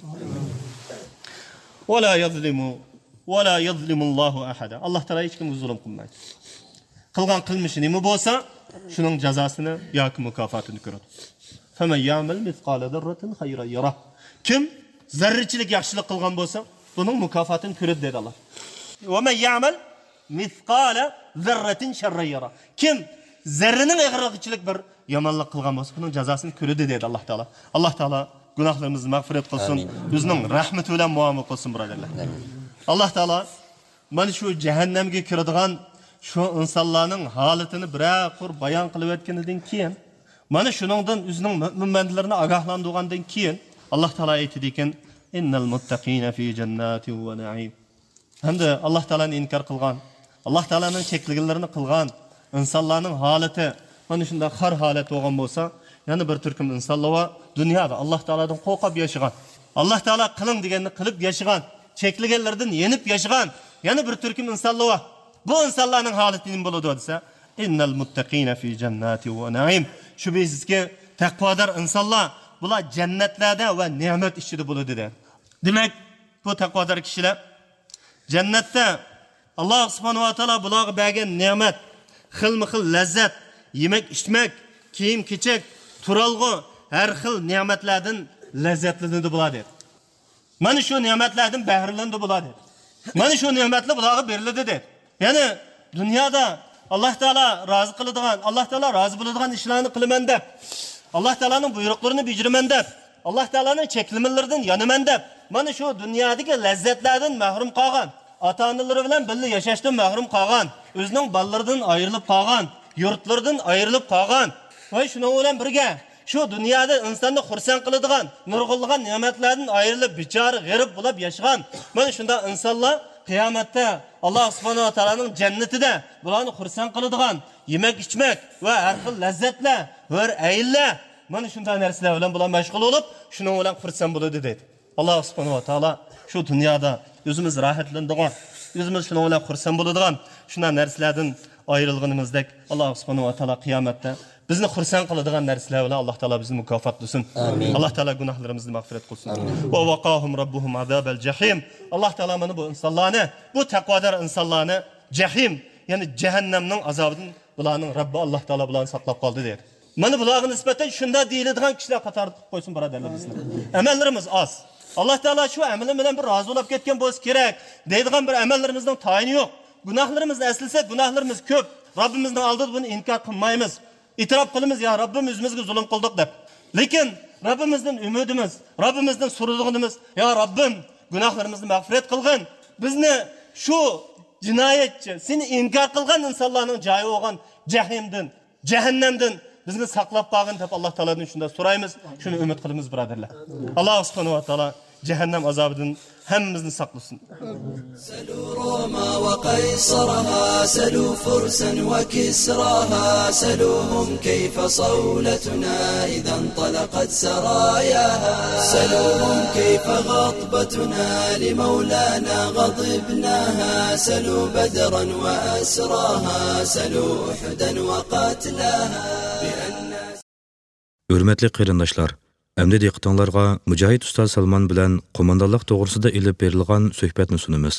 Va la yuzlimullohu ahada. Alloh taolo hech kimga zulm qilmaydi. Qilgan qilmishi nima bo'lsa, shuning jazosini yoki mukofotini ko'radi. Faman ya'mal mithqala zarratin khayran yara. Kim zarrachilik yaxshilik qilgan bo'lsa, buning mukofotini ko'radi dedi Alloh. Va man ya'mal mithqala zarratin sharran yara. Kim zarraning ig'riqchilik bir yomonlik qilgan bo'lsa, buning jazosini ko'radi dedi Alloh taolo. Alloh taolo gunohlarimizni mag'firat qilsin, bizning rahmati bilan muomala qilsin birodarlar. Alloh taolo mana shu jahannamga kiradigan şu insanların haletini bir bayan qilib o'tganidan keyin, mana shuningdan o'zining mu'minlarni ogohlantirgandan keyin Alloh taolo aytdi ekan, innal muttaqina fi jannatin va na'im. Hamda Alloh taolani inkor qilgan, Alloh taolaning chekliginlarini qilgan insonlarning holati mana shunday xor holat bo'lgan bo'lsa, yana bir turkum insonlar dunyoda Alloh taoladan qo'rqib yashagan, Alloh taolo qiling deganini qilib yashagan, chekliginlardan yenib yashagan yana bir turkum insonlar. Bu insanların haleti ne buludu dese, innal muttaqina fi cennati ve naim. Şüphesiz ki takvadar insanlar bunlar cennetlerde ve nimet içinde buludu der. Demek bu takvadar kişiler cennette Allah subhanahu wa ta'ala bunlara bergen nimet, xil lezzet, yemek içmek, kiyim keçek, turalgı, her xil nimetlerden lezzetlerini buladı. Mana şu nimetlerden behirlerini buladı. Mana shu ne'matlar bularga beriladi dedi. Ya'ni dunyoda Alloh taolo rozi qiladigan, Alloh taolo rozi bo'ladigan ishlarni qilaman deb, Alloh taolaning buyruqlarini bajaraman deb, Alloh taolaning cheklamalaridan yonaman deb, mana shu dunyodagi lazzatlardan mahrum qolgan, ota-onalari bilan birga yashashdan mahrum qolgan, o'zining bolalaridan ayrilib qolgan, yurtlaridan ayrilib qolgan va shuning bilan birga shu dunyoda insonni xursand qiladigan, nurg'unlagan ne'matlardan ayrilib bechora g'arib bo'lib yashagan mana shunday insonlar qiyomatda Alloh subhanahu va taolaning jannatida bularni xursand qiladigan yemak ichmak va har xil lazzatlar va ayillar mana shunday narsalar bilan bular mashg'ul bo'lib shuning bilan xursand bo'ladi dedi. Alloh subhanahu va taolo shu dunyoda o'zimiz rohatlanadigan, o'zimiz shuning bilan xursand bo'ladigan shunday narsalardan ayrilganimizdek Alloh subhanahu va taolo qiyomatda bizni xursand qiladigan narsalar bilan Alloh taolo bizni mukofotlasin. Alloh taolo gunohlarimizni mag'firat qilsin. Va waqahum robbuhum azabal jahim. Alloh taolo mana bu insonlarni, bu taqvodor insonlarni jahim, ya'ni jahannamning azobidan bularning Robbi Alloh taolo bularni saqlab qoldi dedi. Mana bularga nisbatan shunda deyiladigan kishilar qatori qilib qo'ysin birodarlar bizlar. Amallarimiz oz. Alloh taolo shu amalim bilan bir rozi bo'lib ketgan bo'lsa kerak deydigan bir amallarimizning tayini yo'q. Gunohlarimizni aslisa gunohlarimiz ko'p. Robbimizning oldida buni inkor qilmaymiz. İtiraf qilamiz ya Rabbim o'zimizga zulm qildik deb. Lekin Rabbimizdan umidimiz, Rabbimizdan so'raydiganimiz, ya Rabbim gunohlarimizni mag'firat qilgin. Bizni shu jinoyatchi, seni inkor qilgan insonlarning joyi bo'lgan jahimdan, jahannamdan bizni saqlab qolgin deb Alloh taoladan shunda so'raymiz. Shuni umid qilamiz birodarlar. Alloh subhanahu va taolo jahannam azobidan hammamizni saqlasin. سلوا روما وقيصرها سلوا فرسا وكسراها سلوهم كيف صولتنا إذا انطلقت سراياها سلوهم كيف غضبتنا لمولانا غضبناها سلوا بدرا وأسراها سلوا أحدا وقتلاها Hürmetli qarindoshlar, Әмді диқтанларға Mücahid Ustoz Salman bilan qo'mondonlik to'g'risida ilib berilgan suhbatni sunamiz.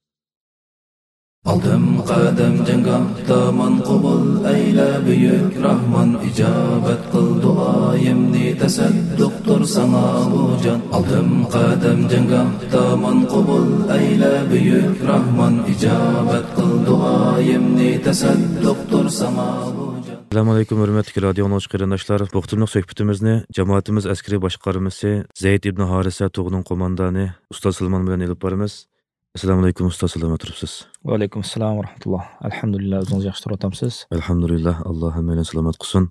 Aldım qadam jangahda man qubul ayla büyük Rahman icabet kıl duayimni tasadduqtur sana bu can. Aldım qadam jangahda man qubul ayla büyük Rahman icabet kıl duayimni tasadduqtur sana bu can. Assalamu alaykum hurmatli radio anglag'ich qarindoshlar. Bu qismlik suhbatimizni jamoatimiz askari boshqarmasi Zayd ibn Harisa tug'ning qo'mondoni Ustoz Salman bilan olib boramiz. Assalomu alaykum ustoz, salomat turibsiz? Va alaykum assalom va rahmatulloh. Alhamdulillah, o'zingiz yaxshi turibsiz? Alhamdulillah, Alloh hammani salomat qilsin.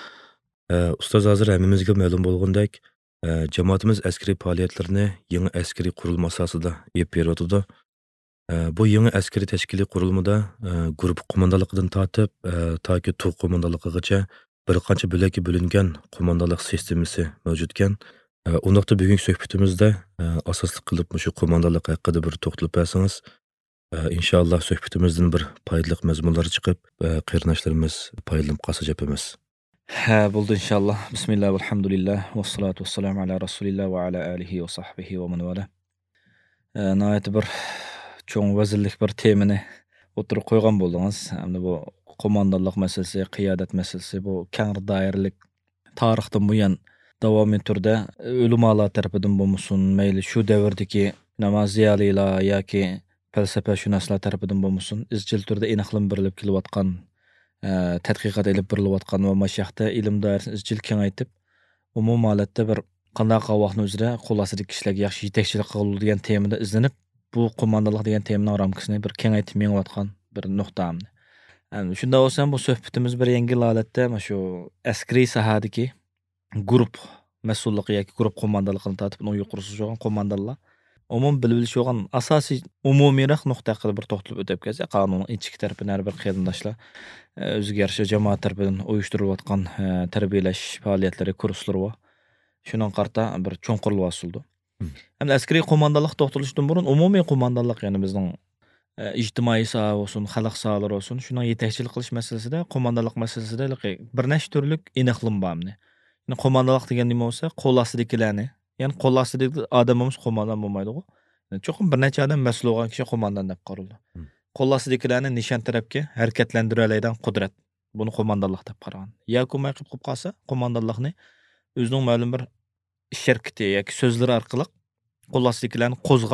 Ustoz hozir hammamizga ma'lum bo'lgandek, jamoatimiz askari faoliyatlarini yangi askariy qurilma asosida olib beryapti. Bu yangi askariy tashkiliy qurilmada guruh qo'mondonligidan tortib toki tug' qo'mondonligigacha bir qancha bo'lakka bo'lingan qo'mondonlik sistemasi mavjud ekan. Undaqda bugungi suhbatimizda asosli qilib shu qo'mondonlik haqida bir to'xtalib bersangiz, inshaalloh suhbatimizdan bir foydali mazmunlar chiqib, qarindoshlarimiz foydalanib qolsa jabimiz. Ha, bo'ldi inshaalloh. Bismillah, alhamdulillah, vassalatu vassalamu ala rasulillah va ala alihi va sahbihi va man vala. Nihoyat bir cho'ng vazirlik bir temani o'tirib qo'ygan bo'ldingiz. Hamda bu qo'mondonlik masalasi, qiyodat masalasi, bu keng doiralik tarixdan buyon davomiy turda ulamolar tarafidan bo'lmasin, mayli shu davrdagi namoz ziyolilar yoki falsafashunoslar tarafidan bo'lmasin, izchil turda aniqlantirilib kelayotgan, tadqiqot olib borilayotgan va mashayxda ilm doirasini izchil kengaytib, umumiy holatda bir qanday qavaqni o'zida xulosadagi kishilarga yaxshi yetakchilik qiladi degan temada izlanib, bu qo'mondonlik degan temaning ramkasini bir kengaytib mengayotgan bir nuqtamni. Shunda bo'lsa bu suhbatimiz bir yangi holatda mana shu askariy sahadagi guruh mas'ulligi yoki guruh qo'mondonligini tartib uni yuqorisi bo'lgan qo'mondonlar umum bilib olgan asosiy umumiyroq nuqta haqida bir to'xtalib o'tib ketsa, qonunning ichki tarafidan har bir qarindoshlar o'ziga yarasha jamoat tarafidan uyushtirilayotgan tarbiyalash faoliyatlari, kurslari va shundan qarta bir cho'nqirlik osildi. Hamda askariy qo'mondonlik to'xtalishdan burun umumiy qo'mondonlik, ya'ni bizning ijtimoiy soha bo'lsin, xalq sohalari bo'lsin, shundan yetakchilik qilish masalasida, qo'mondonlik masalasida bir nechta turlik aniqlim bormi? Yani qo'mondonlik degan nima bo'lsa, qo'l ostidagilarni, ya'ni qo'l ostidagi odamimiz qo'mondon bo'lmaydi-ku. Yani cho'qim bir necha odam mas'ul bo'lgan kishi qo'mondon deb qaraldi. Qo'l ostidagilarni nishon tarafga harakatlantira oladigan qudrat, buni qo'mondonlik deb qaragan. Yoki qilib qolsa, qo'mondonlikni o'zining ma'lum bir ish harakati yoki so'zlari orqali qo'l ostidagilarni qo'zg'ab,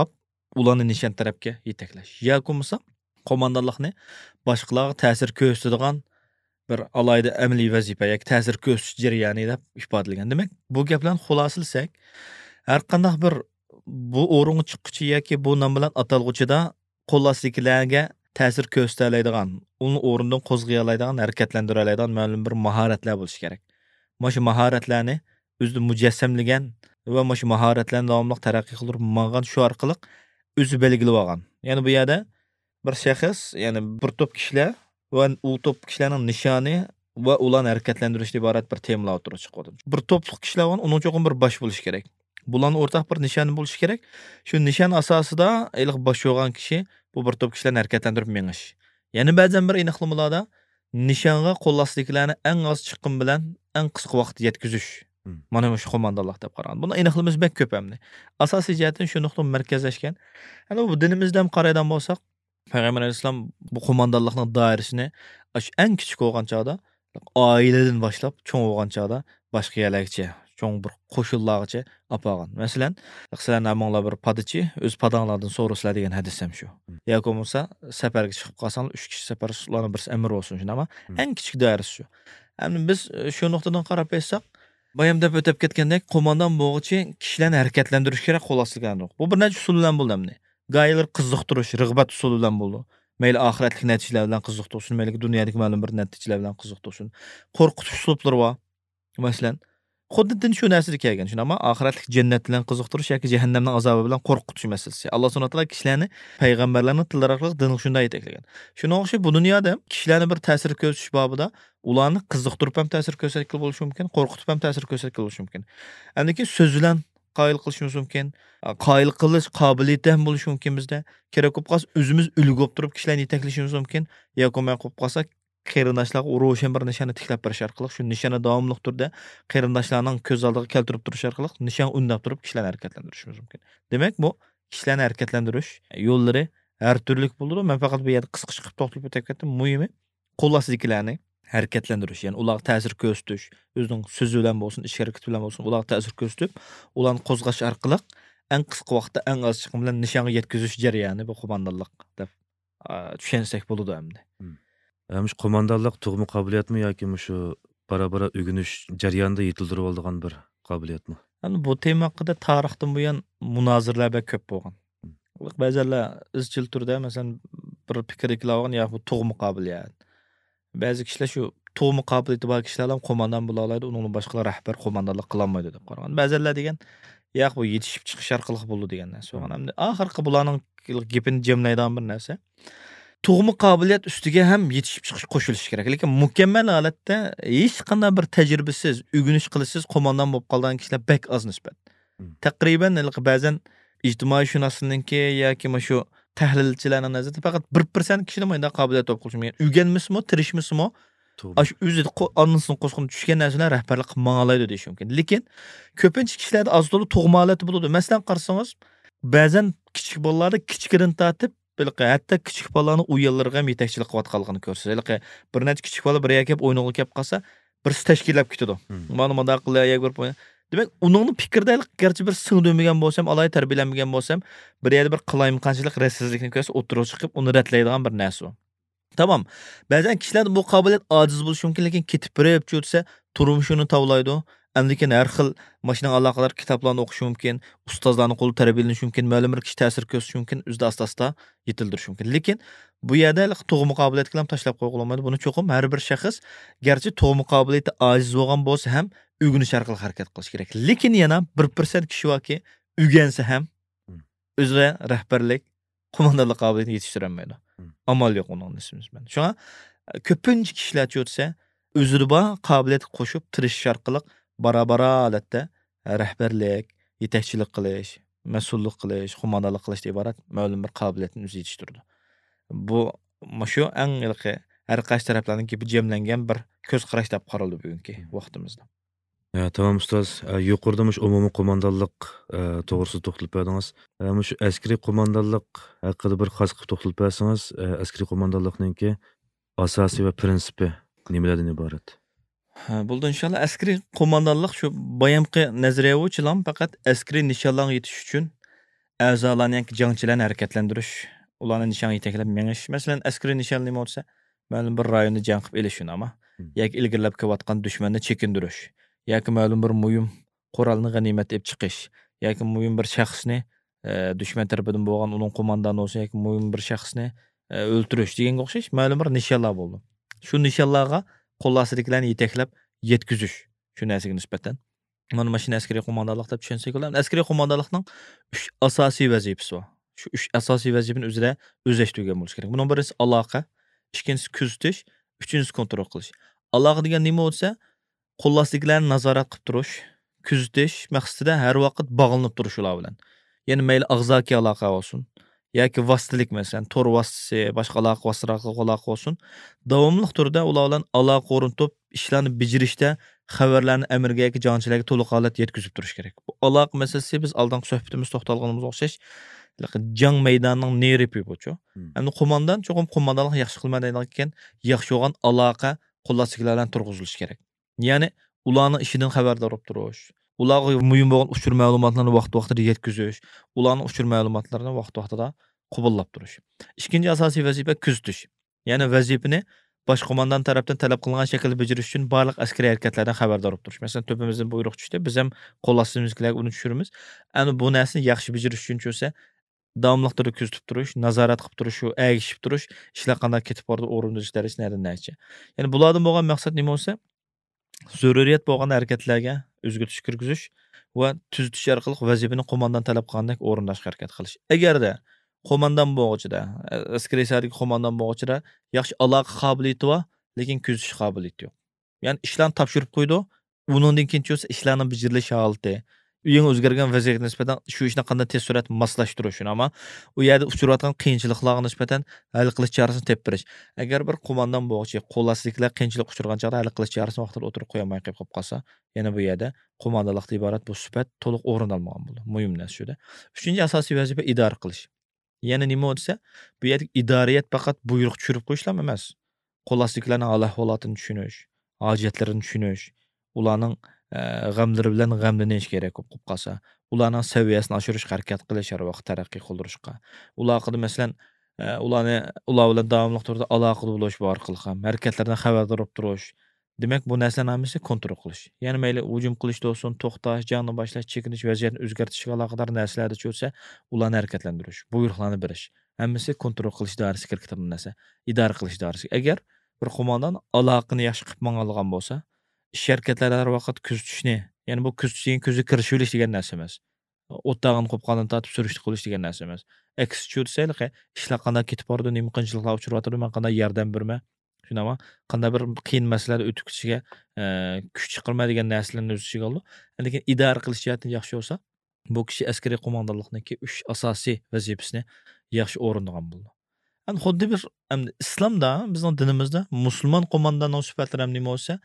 ularni nishon tarafga yetaklash yoki bo'lmasa qo'mondonlikni boshqalarga ta'sir ko'rsatadigan bir alayda amaliy vazifa yoki ta'sir ko'rsatish jarayoni deb ifodalagan. Demak, bu gaplarni xuloslasak, har qanday bir bu o'ringa chiqquchi yoki bu nom bilan atalg'uchida qo'llasidagilarga ta'sir ko'rsata oladigan, uni o'rnidan qo'zg'ay oladigan, harakatlantira oladigan ma'lum bir mahoratlar bo'lishi kerak. Mana shu mahoratlarni o'zida mujassamlagan va mana shu mahoratlarni davomli taraqqiy qilib ma'gan shu orqali o'zi belgilab olgan. Ya'ni bu yerda bir shaxs, ya'ni bir to'p kishilar va u to'p kishilarning nishoni va ularni harakatlantirishdan iborat bir temalar o'tirib chiqadi. Bir to'plik kishilar va uning cho'qim bir bosh bo'lishi kerak. Bularning o'rtaq bir nishoni bo'lishi kerak. Shu nishon asosida ayliq bosh bo'lgan kishi bu bir to'p kishilarni harakatlantirib mengish. Ya'ni ba'zan bir aniqlamalarda nishonga qo'llasidagilarni eng oz chiqqan bilan eng qisqa vaqtda yetkazish. Mana shu qo'mondonlik deb qaragan. Buni aniqlamiz bek ko'p hamda. Asosiy jihatdan shu nuqta markazlashgan. Ana bu dinimizdan qaraydan bo'lsak, Payg'ambar alayhisalom bu qo'mondonlikning doirasini eng kichik bo'lgan chog'da oiladan boshlab cho'ng bo'lgan chog'da boshqa yerlargacha, cho'ng bir qo'shillargacha olib Masalan, sizlarning amonglar bir padichi o'z padanglardan so'rasizlar degan hadis ham shu. Yoki bo'lmasa safarga chiqib qolsang 3 kishi safar ularning birisi amir bo'lsin shuni, ammo eng kichik doirasi shu. Endi biz shu nuqtadan qarab etsak, bayam deb o'tib ketgandek qo'mondon bo'g'ichi kishilarni harakatlantirish kerak xolasligani. Bu bir necha usul bilan bo'ldimni. Gaylar qiziqtirish, rag'bat usuli bilan bo'ldi. Mayli oxiratlik natijalar bilan qiziqtirsin, mayli dunyodagi ma'lum bir natijalar bilan qiziqtirsin. Qo'rqitish usullari bor. Masalan, xuddi din shu narsada kelgan. Shuni ammo oxiratlik jannat bilan qiziqtirish yoki jahannamning azobi bilan qo'rqitish masalasi. Alloh subhanahu va taolo kishilarni payg'ambarlarning tillari orqali dinni shunday yetaklagan. Shunga o'xshab bu dunyoda kishilarni bir ta'sir ko'rsatish babida ularni qiziqtirib ham ta'sir ko'rsatgan bo'lishi mumkin, qo'rqitib ham ta'sir ko'rsatgan bo'lishi mumkin. Endi so'z bilan qoyil qilishimiz mumkin. Qoyil qilish qobiliyati ham bo'lishi mumkin bizda. Kerak bo'lib qolsa o'zimiz ulg'ib turib kishilarni yetaklashimiz mumkin. Yoki bo'lmay qolib qolsa qarindoshlarga ro'shan bir nishonni tiklab berish orqali shu nishonni davomli turda qarindoshlarning ko'z oldiga keltirib turish orqali nishon o'rnab turib kishilarni harakatlantirishimiz mumkin. Demak, bu kishilarni harakatlantirish yo'llari har turli bo'ladi. Men faqat bu yerda qisqa chiqib to'xtalib o'tib ketdim. Muhimi qo'llasidagilarni harakatlantirish, ya'ni ularga ta'sir ko'rsatish, o'zining so'zi bilan bo'lsin, ish harakati bilan bo'lsin, ularga ta'sir ko'rsatib, ularni qo'zg'ash orqali eng qisqa vaqtda eng oz chiqim bilan nishonga yetkazish jarayoni bu qo'mondonlik deb tushunsak bo'ladi endi. Shu qo'mondonlik tug'ma qobiliyatmi yoki shu bara-bara o'rganish jarayonida yetildirib olgan bir qobiliyatmi? Endi bu tema haqida tarixdan buyon munozaralar ko'p bo'lgan. Ba'zilar izchil turda, masalan, bir fikr ikkilagan yoki bu tug'ma qobiliyat. Ba'zi kishilar shu tug'ma qobiliyati bor kishilar ham qo'mondon bo'la oladi, uning boshqalar rahbar qo'mondonlik qila olmaydi deb qaragan. Ba'zilar degan, yo'q bu yetishib chiqish orqali bo'ldi degan narsa. Hamda oxirgi bularning gapini jamlaydigan bir narsa. Tug'ma qobiliyat ustiga ham yetishib chiqish qo'shilishi kerak. Lekin mukammal holatda hech qanday bir tajribasiz, o'rganish qilishsiz qo'mondon bo'lib qolgan kishilar bek oz nisbat. Taqriban ba'zan ijtimoiy shunoslarningki yoki shu tahlilchilarning nazarida faqat 1% kishilar bunday qobiliyat topib qolishi mumkin. O'rganmismi, tirishmismi? Ash o'zi onnisini qo'shqin tushgan narsalar rahbarlik ma'nolaydi deyish mumkin. Lekin ko'pincha kishilarda az to'la tug'ma holati bo'ladi. Masalan, qarasangiz, ba'zan kichik bolalarni kichikdan tortib hatto kichik bolalarni u yerlarga ham yetakchilik qilayotganligini ko'rsangiz, bir necha kichik bola bir yerga kelib o'yinga kelib qolsa, birisi tashkillab ketadi. Mana bunday qilib bir demak, uning fikrida garchi bir singdirmagan bo'lsam, alay tarbiyalanmagan bo'lsam, bir yerda bir qilayimqanchilik, rassizlikni ko'rsa, o'tirib chiqib, uni radlaydigan bir narsa. Tamam. Ba'zan kishilar bu qobiliyat ojiz bo'lishi mumkin, lekin ketib birib o'tsa, turmushini tavlaydi. Lekin har xil mashina aloqalar kitoblarni o'qish mumkin, ustozlarni qo'l tarbiyalanish mumkin, ma'lum bir kishi ta'sir ko'rsatish mumkin, o'zida asta-asta yetildirish mumkin. Lekin bu yerda tug'ma qobiliyat bilan tashlab qo'yib olmaydi. Buni cho'qim har bir shaxs garchi tug'ma qobiliyati ojiz bo'lgan bo'lsa ham o'rganish orqali harakat qilish kerak. Lekin yana 1% kishi borki, o'rgansa ham o'zida rahbarlik, qo'mondonlik qobiliyatini yetishtirib olmaydi. Amal yo'q uning nisbati bilan. Shunga ko'pincha kishilar o'tsa, o'zida bor qobiliyat qo'shib tirishish orqali bara-bara holatda rahbarlik, yetakchilik qilish, mas'ullik qilish, qo'mondonlik qilish deb iborat ma'lum bir qobiliyatni o'zi yetishtirdi. Bu shu eng har qaysi taraflarning gibi jamlangan bir ko'z qarash deb qaraldi bugungi vaqtimizda. Tamam ustoz, yuqorida umumiy qo'mondonlik to'g'risida to'xtalib berdingiz. Shu askariy qo'mondonlik haqida bir xos qilib to'xtalib bersangiz, askariy qo'mondonlikningki asosiy va prinsipi nimalardan iborat? Bo'ldi inshaalloh. Askariy qo'mondonlik shu bayamqi nazariya uchun faqat askariy nishonlarga yetish uchun a'zolarni jangchilarni harakatlantirish, ularni nishon yetaklab menish. Masalan, askariy nishon nima bo'lsa, ma'lum bir rayonni jang qilib elishini ama yoki ilgirlab kelayotgan dushmanni chekindirish, yoki ma'lum bir muhim qurolni g'animat deb chiqish, yoki muhim bir shaxsni dushman tarafidan bo'lgan uning qo'mondoni bo'lsa yoki muhim bir shaxsni o'ltirish deganga o'xshash ma'lum bir nishonlar bo'ldi. Shu nishonlarga qo'llasidagilarni yetaklab yetkizish shu narsaga nisbatan. Mana mashina askariy qo'mondonlik deb tushunsak bo'ladimi? Askariy qo'mondonlikning 3 asosiy vazifasi bor. Shu 3 asosiy vazifani o'zida o'zlashtirgan bo'lish kerak. Buning birisi aloqa, ikkinchisi kuzatish, uchinchisi kontrol qilish. Aloqa degan nima bo'lsa, qo'llasidagilarni nazorat qilib turish, kuzatish maqsadida har vaqt bog'lanib turish ular bilan. Ya'ni mayli og'zaki aloqa bo'lsin, yoki vositalik masalan, tor vositasi, boshqa aloqa vositalari bo'lsin, davomli turda ular bilan aloqa o'rnatib, ishlarni bajarishda xabarlarni amirga yoki jangchilarga to'liq holat yetkazib turish kerak. Bu aloqa masalasi biz oldingi suhbatimiz to'xtalganimiz o'xshash jang maydonining neripi bo'chu. Endi qo'mondan cho'qim qo'mondonlik yaxshi qilmaydigan ekan, yaxshi bo'lgan aloqa qo'llasidagilar bilan turg'izilishi kerak. Ya'ni ularning ishidan xabardor bo'lib turish, ularga muhim bo'lgan uchur ma'lumotlarni vaqt-vaqtida yetkazish, ularning uchur ma'lumotlarini vaqt-vaqtida qabullab turish. Ikkinchi asosiy vazifa kuzatish. Ya'ni vazifani bosh qo'mondon tarafdan talab qilingan shaklda bajarish uchun barliq askariy harakatlardan xabardor bo'lib turish. Masalan, to'pimizdan buyruq tushdi, biz ham qo'llasimizga uni tushiramiz. Ana bu narsani yaxshi bajarish uchun bo'lsa, davomli turda kuzatib turish, nazorat qilib turish, agishib turish, ishlar qanday ketib bordi o'rindirish darajasida nacha. Ya'ni bulardan bo'lgan maqsad nima bo'lsa, zaruriyat bo'lgan harakatlarga o'zgartirish kirgizish va tuzitish orqali vazifani qo'mondon talab qilgandek o'rindashga harakat qilish. Agarda qo'mondon bo'g'ichida, askariy sadagi qo'mondon bo'g'ichida yaxshi aloqa qobiliyati bor, lekin kuzatish qobiliyati yo'q. Ya'ni ishlarni topshirib qo'ydi, undan keyin cho'sa ishlarning bajarilish holati, yangi o'zgargan vaziyatga nisbatan shu ishni qanday tez surat moslashtirish, ammo u yerda uchrayotgan qiyinchiliklarga nisbatan hal qilish chorasini topib berish. Agar bir qo'mondon bo'g'chi qo'llasidagilar qiyinchilik uchragan chog'da hal qilish chorasini vaqtida o'tirib qo'yamay qolib qolsa, yana bu yerda qo'mondonlikdan iborat bu sifat to'liq o'rin olmagan bo'ladi. Muhim narsa shuda. Uchinchi asosiy vazifa idora qilish. Yana nima bo'lsa, bu yerda idoriyat faqat buyruq tushirib qo'yishlar emas. Qo'llasidagilarning ahvolatini tushunish, hojatlarini tushunish, ularning g'amlari bilan g'amlanish kerak bo'lib qolsa, ularning saviyasini oshirishga harakat qilish, har vaqt taraqqiy qildirishga. Ularga masalan, ular bilan davomli turda aloqada bo'lish orqali ham harakatlardan xabardor bo'lib turish. Demak, bu narsalarni hammasi kontrol qilish. Ya'ni mayli hujum qilishda bo'lsin, to'xtash, jangni boshlash, chekinish, vaziyatni o'zgartirishga aloqador narsalarda cho'sa, ularni harakatlantirish, buyruqlarni berish. Hammasi kontrol qilish doirasiga kirgan narsa, idora qilish doirasiga. Agar bir qo'mondon aloqani yaxshi qilib olgan bo'lsa, ish harakatlari har vaqt kuzatishni, ya'ni bu kuzatishning ko'zi kirishilish degan narsa emas. O'tag'ini qo'pqondan tortib surishni qilish degan narsa emas. Aksicha desaylik, ishlar qanday ketib bordi, nima qiyinchiliklar uchrayotdi, men qanday yordam berma, shunama qanday bir qiyin masalalar o'tib ketishiga kuch chiqarmaydigan narsalarni o'z ichiga oldi. Lekin idora qilish jihatdan yaxshi bo'lsa, bu kishi askariy qo'mondonlikniki 3 asosiy vazifasini yaxshi o'rinlagan bo'ldi. Ani xuddi bir islomda, bizning dinimizda musulmon qo'mondonning sifatlari ham nima bo'lsa,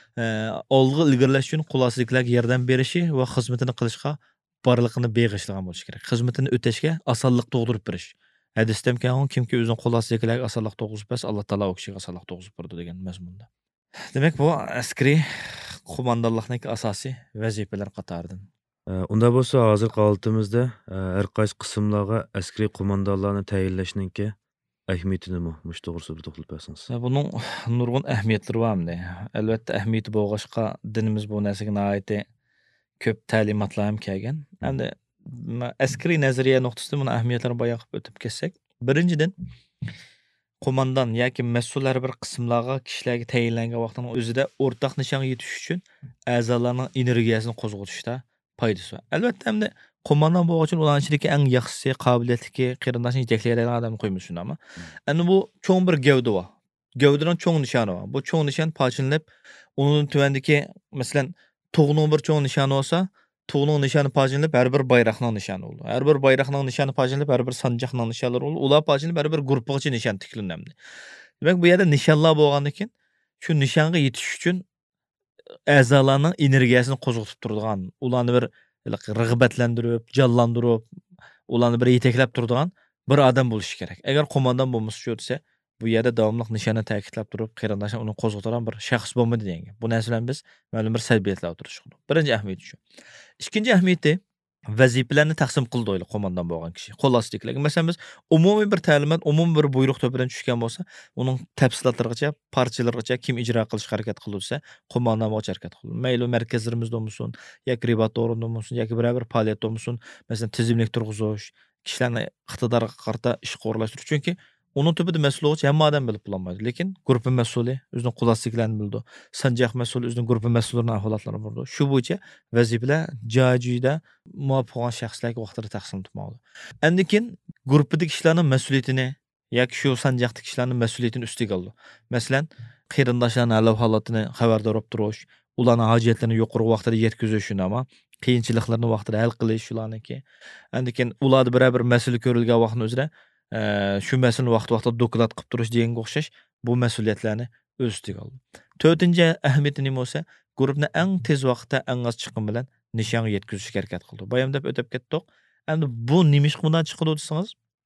olg'a ilgirlash uchun qo'llasidagilarga yordam berishi va xizmatini qilishga barliqini beg'ishlagan bo'lishi kerak. Xizmatini o'tashga osonlik tug'dirib berish. Hadisda ham kimki o'zining qo'llasidagilarga osonlik tug'dirib bersa, Alloh taolo u kishiga osonlik tug'dirib beradi degan mazmunda. Demak, bu askariy qo'mondonlikning asosiy vazifalar qatoridan. Unda bo'lsa, hozirgi holatimizda har qaysi qismlarga askariy qo'mondonlarni tayinlashningki ahamiyatini mush to'g'risida bir to'xtalib bersangiz. Buning nurg'un ahamiyatlar bormi? Albatta ahamiyati bo'lg'ashqa dinimiz bu narsaga nihoyatda ko'p ta'limotlar ham kelgan. Endi askariy nazariya nuqtasida buni ahamiyatlarini bayon qilib o'tib ketsak, birinchidan qo'mondon yoki mas'ullar bir qismlarga kishilarga tayinlangan vaqtning o'zida o'rtaq nishonga yetish uchun a'zolarning energiyasini qo'zg'atishda foydasi bor. Albatta hamda qo'mondon bo'lgan uchun ularning ichidagi eng yaxshisi, qobiliyatliki, qarindoshni yetaklaydigan odamni qo'ymiz shundami? Endi bu cho'ng bir gavda bor. Gavdaning cho'ng nishoni bor. Bu cho'ng nishon pochinlab, uning tuvandagi masalan tug'ning bir cho'ng nishoni bo'lsa, tug'ning nishoni pochinlab har bir bayroqning nishoni bo'ladi. Har bir bayroqning nishoni pochinlab har bir sanjaqning nishonlari bo'ladi. Ular pochinlab har bir guruhgacha nishon tiklanadi. Demak, bu yerda nishonlar bo'lgandan keyin shu nishonga yetish uchun a'zolarning energiyasini qo'zg'atib turadigan, ularni bir rag'batlantirib, jonlantirib, ularni bir yetaklab turadigan bir odam bo'lishi kerak. Agar qo'mondon bo'lmasa shu desa, bu yerda davomli nishonni ta'kidlab turib, qarindoshni uni qo'zg'atadigan bir shaxs bo'lmaydi degan. Bu narsa bilan biz ma'lum bir salbiyatlar o'tirishimiz. Birinchi ahamiyati shu. Ikkinchi ahamiyati vazifalarni taqsim qildi o'yli qo'mondon bo'lgan kishi qo'l ostidagilarga. Masalan biz umumiy bir ta'limot, umumiy bir buyruq to'pidan tushgan bo'lsa, uning tafsilotlarigacha, parchalarigacha kim ijro qilishga harakat qilsa, qo'mondon bo'lish harakat qildi. Mayli markazlarimizda bo'lsin, yoki ribat o'rinda bo'lsin, yoki biror faoliyatda bo'lsin, masalan tizimlik turg'izish, kishilarni iqtidorga qarata ish qo'rlashtirish. Chunki onun tübüde mesul olsa hamma adam bilip bulanmaydı. Lekin grup mesulü özünün qulaslıklarını bildi. Sancaq mesulü özünün grup mesullerinin ahvalatlarını bildi. Şu boyunca vazifeler cahicide muvaffaq olan şəxslərə vaxtları təqsim etməlidir. Endikin grupdaki kişilərin məsuliyyətini yoki şu sancaqdaki kişilərin məsuliyyətini üstüge aldı. Məsələn, qeyrindaşların ahvalatını xəbərdar olub duruş, ularning haciyetlerini yuqori vaqtida yetkizish shuni ama qiyinchiliklarni vaqtida hal qilish shularniki. Endikin ularda bir masala ko'rilgan vaqtning o'zida şu məsələni vaxt-vaxtda doklad qılıb duruş degenge o'xshash bu mas'uliyatlarni o'z ustiga oldi. 4-nji ahamiyati nima bo'lsa, guruhni eng tez vaqtda eng az chiqim bilan nishonga yetkazishga harakat qildi. Bayam deb o'tib ketdik. Endi bu nima ish bundan chiqadi desangiz,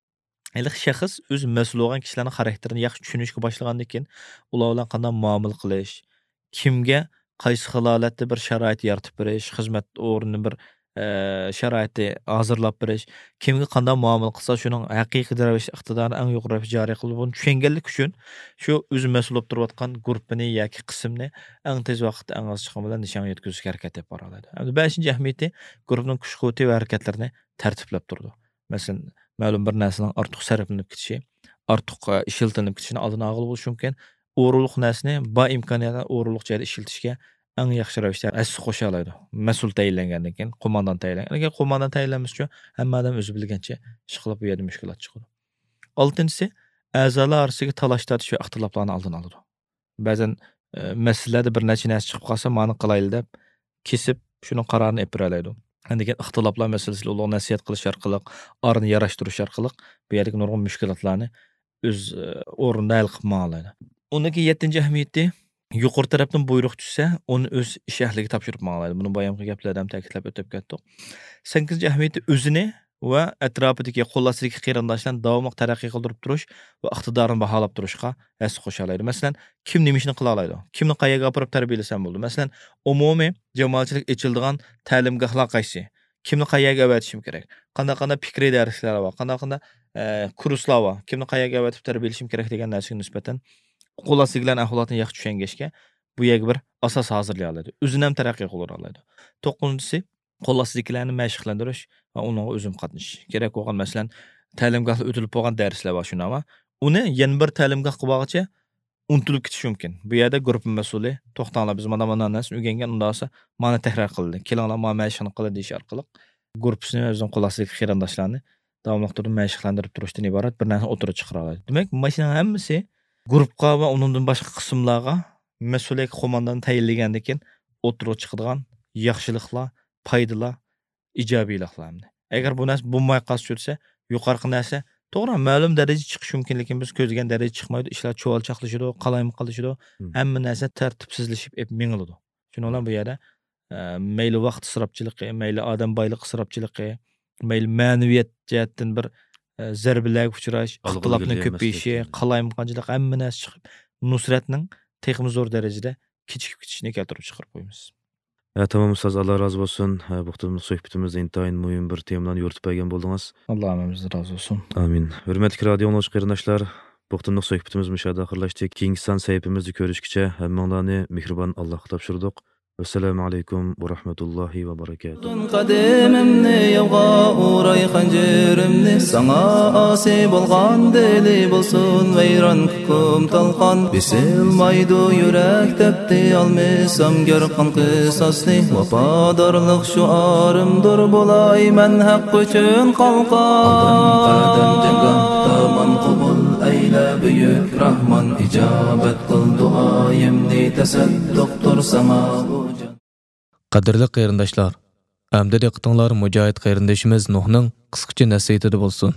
iliq shaxs o'z mas'ul bo'lgan kishilarning xarakterini yaxshi tushunishga boshlagandan keyin ular bilan qanday muomala qilish, kimga qaysi holatda bir sharoit yaratib berish, xizmat o'rnini bir sharoitni hozirlab berish, kimga qanday muomala qilsa shuning haqiqiy darajash iqtidorini eng yuqori joriy qilib buni tushunganlik uchun shu o'zi mas'ul bo'lib turayotgan guruhni yoki qismni eng tez vaqtda eng az chiqim bilan nishonga yetkazishga harakat qilib boradi. Endi 5-nji ahamiyati guruhning kuch-quvvati va harakatlarini tartiblab turdi. Masalan, ma'lum bir narsaning ortiq sarflanib ketishi, ortiq ishiltinib ketishini oldini olib bo'lish mumkin. O'g'rilik narsani ba imkoniyatdan o'g'rilik joyda ishiltishga eng yaxshi ravishda asli qo'sha oladi. Mas'ul tayinlangandan keyin qo'mondon tayinlangan. Agar qo'mondon tayinlanmas uchun hamma odam o'zi bilgancha ish qilib bu yerda mushkulat chiqadi. 6-nchisi a'zolar orasiga talash tortish va ixtiloflarni oldini oladi. Ba'zan masalalarda bir necha narsa chiqib qolsa, ma'ni qilayli deb kesib shuning qarorini olib beradi. Lekin ixtiloflar masalasida ular nasihat qilish orqali, orni yarashtirish orqali bu yerdagi nurg'un mushkulotlarni o'z o'rnida hal qilib oladi. Undagi 7-nji ahamiyati yuqori tarafdan buyruq tushsa, uni o'z ish ahliga topshirib oladi. Buni bayonqi gaplarda ham ta'kidlab o'tib ketdik. 8-nji ahamiyati o'zini va atrofidagi qo'llasidagi qarindoshlarni davomli taraqqiy qildirib turish va iqtidorini baholab turishga hissa qo'sha oladi. Masalan, kim nima ishni qila oladi? Kimni qayerga olib tarbiyalasam bo'ldi? Masalan, umumiy jamoatchilik echildigan ta'limgohlar qaysi? Kimni qayerga avatishim kerak? Qanday fikriy darslar bor? Qanday kurslar bor? Kimni qayerga avatib tarbiyalashim kerak degan narsaga nisbatan qo'lasigilan ahvolotni yaxshi tushungashga bu yerga bir asos hozirlay oladi. O'zini ham taraqqiy qilib oladi. 9-nchisi qo'lasidagilarni mashqlantirish va unga o'zim qatnashish kerak bo'lgan. Masalan, ta'limgohda o'tilib bo'lgan darslar bor shuni, ammo uni yana bir ta'limgoh qilmoqchi unutilib ketish mumkin. Bu yerda guruh mas'uli to'xtanglar, biz mana narsani o'rgangan, unda olsa mana takror qildi. Kelinglar, mana mashqni qildi deyish orqali guruhni o'zining qo'lasidagi qarindoshlarni davomli turib mashqlantirib turishdan iborat bir narsa o'tirib chiqara oladi. Demak, mashina hammasi guruhga va undan boshqa qismlarga mas'uliyat qo'mondon tayinlagandan keyin o'tirib chiqadigan yaxshiliklar, foydalar, ijobiyliklar. Agar bu narsa bo'lmay qolsa, yuqorqi narsa to'g'ri ma'lum daraja chiqish mumkin, lekin biz ko'zlagan daraja chiqmaydi, ishlar cho'valchaqlashadi, qalayim qilishadi, hamma narsa tartibsizlashib mingiladi. Shuning bilan bu yerda mayli vaqt isrofchiligi, mayli odam boyligi isrofchiligi, mayli ma'naviyat jihatdan bir zarbalarga uchrash, ixtilofning ko'payishi, qalayimqonchilik hamma narsa chiqib, nusratning texmi zo'r darajada kechikib ketishini keltirib chiqarib qo'yamiz. Tamam ustoz, Allah razı olsun. Bu qismimiz suhbatimizda intayin muhim bir temalarni yoritib bergan bo'ldingiz. Alloh hamamizdan razı olsun. Amin. Hurmatli radio anglag'uchi qarindoshlar, bu qismimiz suhbatimiz mushada oxirlashdi. Keyingi son sayfimizda ko'rishgacha hammanglarni mehribon Allohga topshirdik. Assalomu alaykum va rahmatullohi va barakatuh. Qadimimni yovga uray xanjirimni sana asi bo'lgan dili bo'lsin vayron kum talqon bisilmaydi yurak tepdi almisam garqon qisasli vafodorlik shuarimdir bo'lay men haq uchun qalqon qadam jangda man qabul ayla buyuk rahman ijobat qil duoyimni tasadduqdir sama. Qadrli qarindoshlar, amdi diqqatinglar mujohid qarindoshimiz Nuhning qisqacha nasihatida bo'lsin.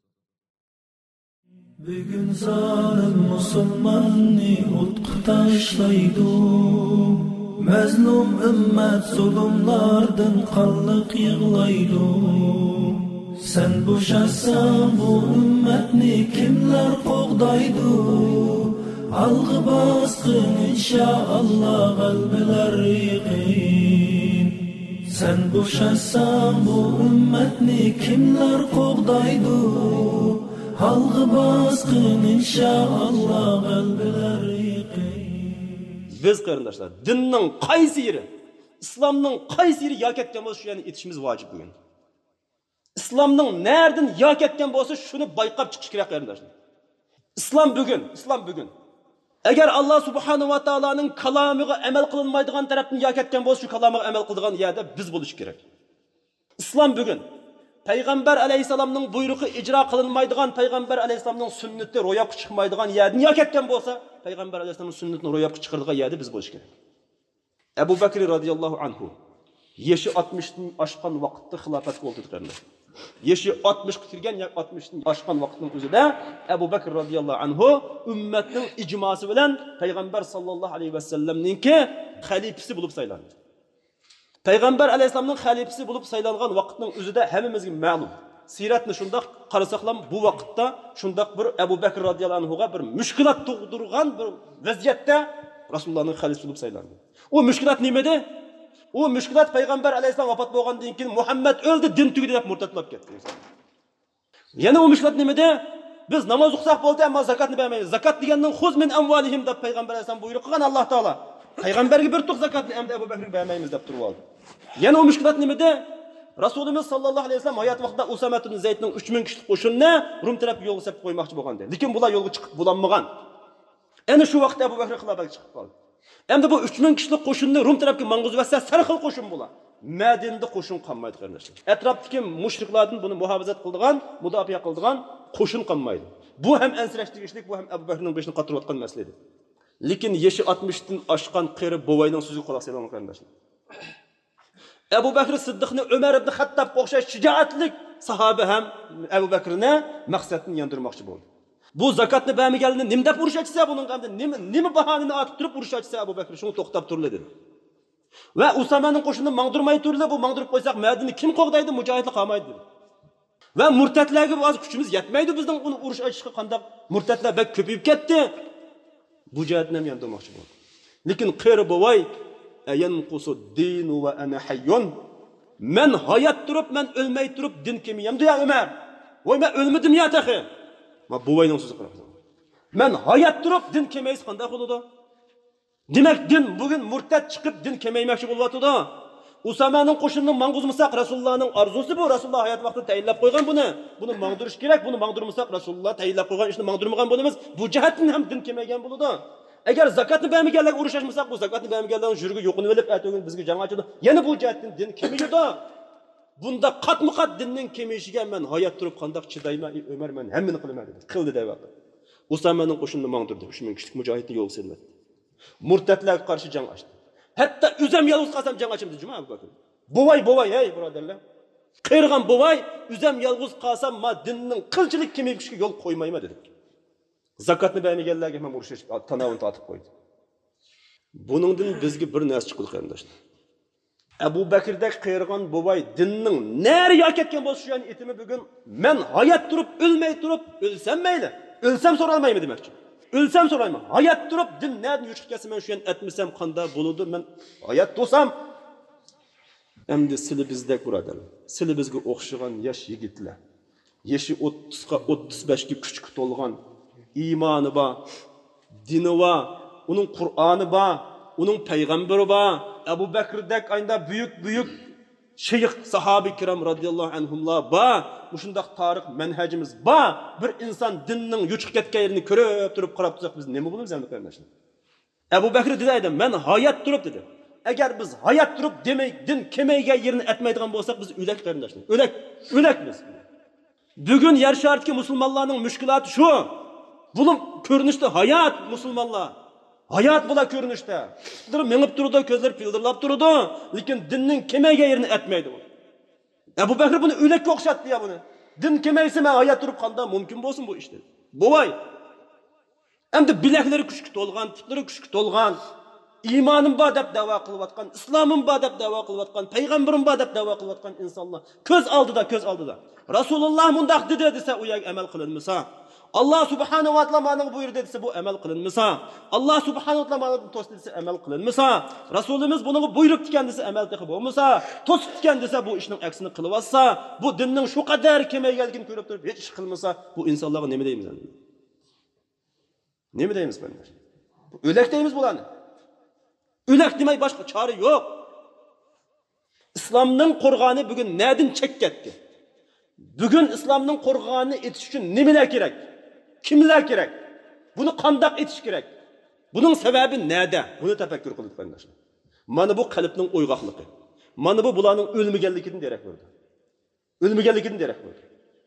Bugun zolim musulmonni o'tqa tashlaydi. Mazlum ummat zulmlardan qalliq yig'laydi. Sen bo'shasan bu ummatni kimlar qo'g'daydi? Algı bosqin inşaalloh qalblar yiqin. Sen boşasan bu ümmetni kimler qoğdaydı? Halgı baskın inşallah qalbiler yıqay. Biz qarindoshlar, dinning qaysi yeri, islomning qaysi yeri yo ketgan bo'lsa, shuni aytishimiz vojib bugun. İslamның nereden ya ketken bolsa şunu bayqab chiqish kerak qarindoshlar. İslam bugün. Eğer Allah subhanahu wa ta'alaning kalomiga amal qilinmaydigan tarafdan ya ketken bolsa şu kalomiga amal qiladigan yerda biz bo'lish kerak. İslam bugün. Peygamber aleyhisselamның buyrug'i icra qilinmaydigan, Peygamber aleyhisselamның sünneti ro'yobga chiqmaydigan yerdan ya ketken bolsa, Peygamber aleyhisselamның sünnetini ro'yobga chiqaradigan yerda biz bo'lish kerak. Ebu Bekir radıyallahu anhu yaşı 60'dan aşkan vaqtda xilofat o'ldirdi qarindoshlar. Yaşı 60 kirgan, 60'dan aşkan vaqtning o'zida Ebu Bekir radıyallahu anhu ümmetning icması bilan Peygamber sallallahu aleyhi ve sellemninki xalifasi bo'lib saylandi. Peygamber aleyhisselamning xalifasi bo'lib saylangan vaqtning o'zida hammamizga ma'lum. Siratni shundoq qarasaqlam bu vaqtda shundoq bir Ebu Bekir radıyallahu anhuga bir mushkilat tug'dirgan bir vaziyatda Rasulullahning xalifasi bo'lib saylandi. O mushkilat nimada? O müşkilat Peygamber aleyhisselam vafat bolgandan keyin Muhammed öldü, din tugidi deb murtatlab ketdi. Yana o müşkilat nimada? Biz namoz o'qisak bo'ldi, ammo zakatni bermaymiz. Zakat degandan xuz min amvalihim deb Peygamber aleyhisselam buyruq qilgan Alloh taolo. Peygamberga bir tuq zakatni endi Abu Bakrga bermaymiz deb turib oldi. Yana o müşkilat nimada? Rasulimiz sallallohu alayhi vasallam hayot vaqtida Usama ibn Zaydning 3000 kishilik qo'shinni Rum tarafga yo'lga sepib qo'ymoqchi bo'lgandi. Lekin bular yo'lga chiqib bo'lmagan. Endi shu vaqtda Abu Bakr xilofatga chiqib qoldi. Endi bu 3000 kishilik qo'shinni Rum tarafga mang'uzvatsa sarxil qo'shin bo'lar. Madinada qo'shin qolmaydi qarindoshlar. Atrofdagi mushriklardan buni muhofazat qildigan, mudofaa qildigan qo'shin qolmaydi. Bu ham ansirashtirishlik, bu ham Abu Bakrning beshini qatirayotgan masala edi. Lekin yaşı 60'dan oshgan qari bovayning so'ziga quloq solgan qarindoshlar. Abu Bakr Siddiqni Umar ibn Xattobga o'xshash shijoatlik sahoba ham Abu Bakrni maqsadini yondirmoqchi bo'ldi. Bu zakatni bermaganini nim deb urush açsa bunun qamda nima bahonani atib turib urush açsa Abu Bakr shuni to'xtab turli dedi. Va Usamaning qo'shinini mangdirmay turli, bu mangdirib qo'ysak Madinani kim qo'g'daydi, mujohidlar qolmaydi dedi. Va murtatlarga hozir kuchimiz yetmaydi bizning uni urush açishga qandaq murtatlar bak ko'payib ketdi. Bu jihatni ham yondirmoqchi bo'ldi. Lekin qari bovoy ayanqusu din va ana hayyun. Men hayot turib, men o'lmay turib din kemiyam deya Umar. Voy men o'lmadim ya taxi. Ma buvayning so'zi qarab. Men hayot turib din kemaysiz qanday bo'ladi? Demak din bugun murtad chiqib din kemaymoqchi bo'lyapti-da. Usamaning qo'shinini mang'uzmasak Rasulullohning arzusi bu. Rasululloh hayot vaqtida tayinlab qo'ygan buni. Buni mang'dirish kerak. Buni mang'dirmasak Rasululloh tayinlab qo'ygan ishni mang'dirmagan bo'lamiz. Bu jihatdan ham din kemaygan bo'ladi. Agar zakatni bermaganlarga urushashmasak, bu zakatni bermaganlarning yurigi yo'qini olib, aytgan bizga jang'achidi. Yana bu jihatdan din kemaydi-da. Bunda qatma-qat dinning kemayishiga men hayot turib qandoq chidayman, Umar men hammani qilaman dedi. Qildi deb vaqt. Usamaning qo'shinini mang'dirdi. 3000 kishilik mujohidni yo'q selmadi. Murtatlarga qarshi jang ochdi. Hatta o'zim yolg'iz qolsam jang ochimdi Juma Abu Bakr. Bovay, hey birodarlar. Qirg'an bovay, o'zim yolg'iz qolsam ma dinning qilchilik kemayishiga yo'l qo'ymayman dedi. Zakatni bermaganlarga ham urushish tanavun tatib qo'ydi. Buningdan bizga bir narsa chiqdi qarindoshlar. Abu Bakrda qirg'an bovay dinning nariga ketgan bo'lsa shu yani etimi bugun men hayot turib, o'lmay turib, o'lsam mayli. O'lsam so'ralmaymi demoqchi. O'lsam so'rayman. Hayot turib din nerdan yuchiq kelsa men shu yani etmisam qanday bo'ladi? Men hayot bo'lsam endi sizlar bizdek birodarlar. Sizlar bizga o'xshagan yosh yigitlar. Yashi 30 ga 35 ga kuchga to'lgan, iymoni bor, dini bor, uning Qur'oni bor, uning payg'ambari bor. Abu Bakrdek ayında büyük şeyh sahabi kiram radıyallahu anhumlar ba. Muşundaq tarix menhecimiz ba. Bir insan dinning yuchiq ketgan yerini ko'rib turib qarab tursak biz nima bo'lamiz endi qarindoshlar? Abu Bakr dedi, men hayot turib dedi. Agar biz hayot turib demak din kemaygan yerini aytmaydigan bo'lsak biz o'lak qarindoshlar. O'lak biz. Bugun yer shartki musulmonlarning mushkulati shu. Bunun ko'rinishda hayot musulmonlar. Hayat bula ko'rinishda. Menib turdi, ko'zlar pildirlab turdi, lekin dinning kemaygan yerini aytmaydi bu. Abu Bakr buni o'lakka o'xshatdi ya buni. Din kemaysa men hayot turib qanday mumkin bo'lsin bu ishda? Bo'vay. Endi bilaklari kuchga to'lgan, tiplari kuchga to'lgan, iymonim bor deb da'vo qilayotgan, islomim bor deb da'vo qilayotgan, payg'ambarim bor deb da'vo qilayotgan insonlar ko'z oldida. Rasululloh mundaq dedi desa u yerga amal qilinmasa, Allah subhanahu wa ta'ala bana buyurdu dese bu amel kılınmasa, Allah subhanahu wa ta'ala bana tost dese amel kılınmasa, Resulümüz bunu buyruk diken dese amel tıkı olmasa, tost diken dese bu işin aksini kılıvassa, bu dinin şu kadar kemeye geldiğini görüp durup hiç iş kılmasa, bu insanlara ne mi deyimiz? Ne mi deyimiz benimle? Ölek deyimiz bulanı. Ölek demey başka çare yok. İslam'ın Kur'an'ı bugün nereden çek gitti? Bugün İslam'ın Kur'an'ı etiş için neler gerek? Kimler gerek? Bunu kandak etiş gerek? Bunun sebebi nerede? Bunu tefekkür kıldık arkadaşlar. Mana bu kalbinin uygaklığı. Mana bu bulanın ölmegenliginden derek verdi. Ölmegenliginden derek verdi.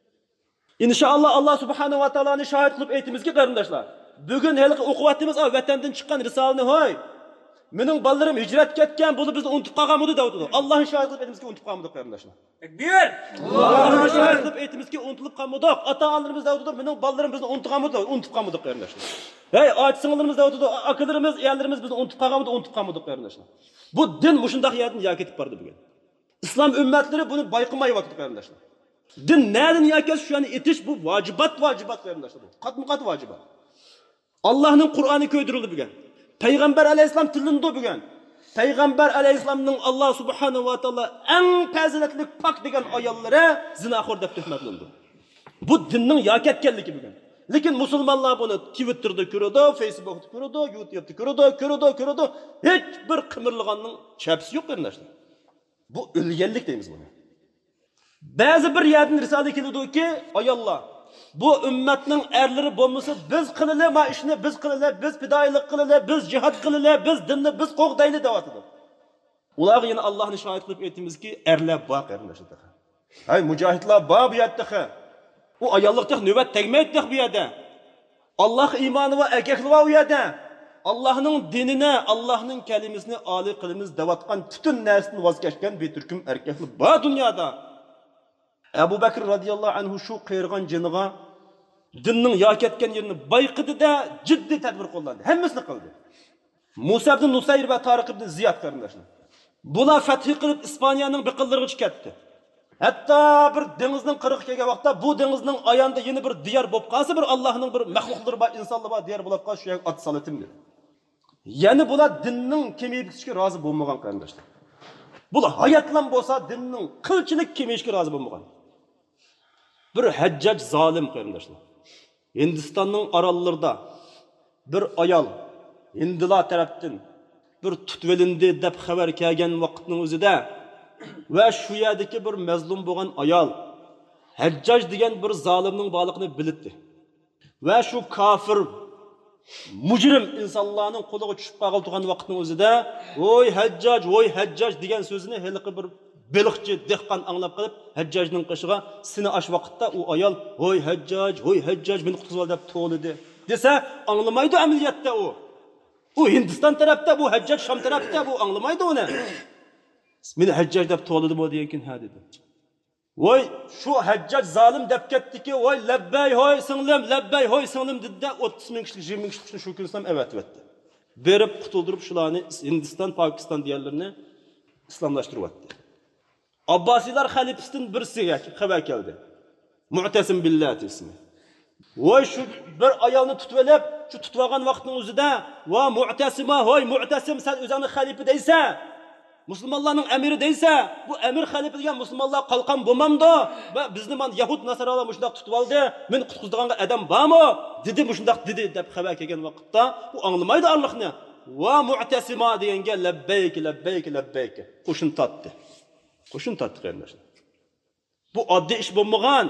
İnşallah Allah subhanahu wa ta'ala'nı şahit kılıp eğitimiz ki kardeşler. Bugün helik okuvatımız vatandan çıkan risalını hoy. Mening ballarım hicret ketken, bunu biz unutup kalmadı da oldu. Allah'ın şahit kılıp eğitimiz ki unutup kalmadık kardeşler. Tekbir! Allah'ın şahit kılıp eğitimiz ki unutulup kalmadık. Ata-analarımız da oldu, mening ballarım bizni unutup kalmadık kardeşler. Hey, ağaç-sınırlarımız da oldu, akıllarımız, yerlerimiz bizni unutup kalmadık kardeşler. Bu din muşundaq yerden yak etip bardı bugün. İslam ümmetleri bunu bayqımay vakit kardeşler. Din nereden yak et şu an etiş bu vacibat kardeşler. Kat vacibat. Allah'ın Kur'an'ı köydürüldü bugün. Peygamber aleyhisselam tilindi bugün. Peygamber aleyhisselamның Allah subhanahu wa ta'ala en faziletli pak degan ayollara zinaxor deb tuhmatlandi. Bu dinning yak etganligi bugün. Lekin musulmonlar buni Twitter'da ko'radi, Facebook'da ko'radi, YouTube'da ko'radi. Hech bir qimirlaganning chapsi yo'q qardoshlar. Bu o'lganlik deymiz buni. Ba'zi bir yerdan risala keladi-ki, ayollar bu ümmetning erleri bo'lmasa biz qilili ma ishni biz qilili, biz fidoilik qilili, biz jihad qilili, biz dinni biz qo'g'dayli deyotdi. Ular yana Allohni shohid qilib aytamizki, erlar bor qarindoshlar. Hay mujohidlar bor bu yerda. U ayollikda navbat tegmaydi bu yerda. Alloh iymoni va erkaklik va u yerda. Allohning dinini, Allohning kalimasini oliy qilimiz deyotgan butun narsadan voz kechgan beturkum erkaklik bor dunyoda. Abu Bakr radıyallahu anhu şu qiyirgan jiniga dinning yak etgan yerini bayqidida jiddiy tadbir qo'llandi. Hammasini qildi. Musa ibn Nusayr va Tariq ibn Ziyad qarindoshlar. Bular fath qilib Ispaniyaning biqillariga ketdi. Hatto bir dengizning qirg'i kelgan vaqtda bu dengizning oyonida yana bir diyar bo'lib qolsa, bir Allohning bir maxluqlari bor, insonlar bor diyar bo'lib qolsa, shu yerga ot salatim dedi. Yani bular dinning kemiyishga rozi bo'lmagan qarindoshlar. Bular hayotlan bo'lsa dinning qilchilik kemiyishga rozi bo'lmagan. Bir Hajjaj zalim qarindoshlar. Hindistonning orollarida bir ayol Hindilar tarafdan bir tutvelindi deb xabar kelgan vaqtning o'zida va shu yerdagi bir mazlum bo'lgan ayol Hajjaj degan bir zolimning borligini bildi. Va shu kafir mujrim insonlarning qo'liga tushib qolgan vaqtning o'zida "Voy Hajjaj" degan so'zini heliqi bir beliqchi dehqon anglab qilib Hajjajning qishiga sini ash vaqtda u ayol "Voy Hajjaj meni qutqizib ol" deb to'lidi. Desa anglamaydi amaliyotda u. U Hindiston tarafda, bu Hajjaj Sham tarafda, bu anglamaydi uni. Meni Hajjaj deb to'lidimi degan ha dedi. Voy şu Hajjaj zalim deb ketdiki, voy labbay hoy singlim dedi. 30 ming kishilik 20 ming kishilik shu kunsam evet etdi. Berib qutuldirib shularni Hindiston, Pokiston diyorlarini islomlashtiryapti. Abbasiylar xalifasidan birisiga xabar keldi. Mu'tasim billah ismi. Voy şu bir ayolni tutib olib, shu tutib olgan vaqtning o'zida, "Va Mu'tasim sen o'zingni xalifa deysan, Müslümanların emiri deyse, bu emir halife degan Müslümanlar qalqan bo'lmamdi. Va bizni man Yahud Nasaralar mushundaq tutib oldi. Men qutqizdigan adam bormi? Dedi mushundaq dedi deb xabar kelgan vaqtda bu anglamaydi Allohni. Va Mu'tasima deganga labbayk. Qo'shin tatdi qarindoshlar. Bu oddiy ish bo'lmagan.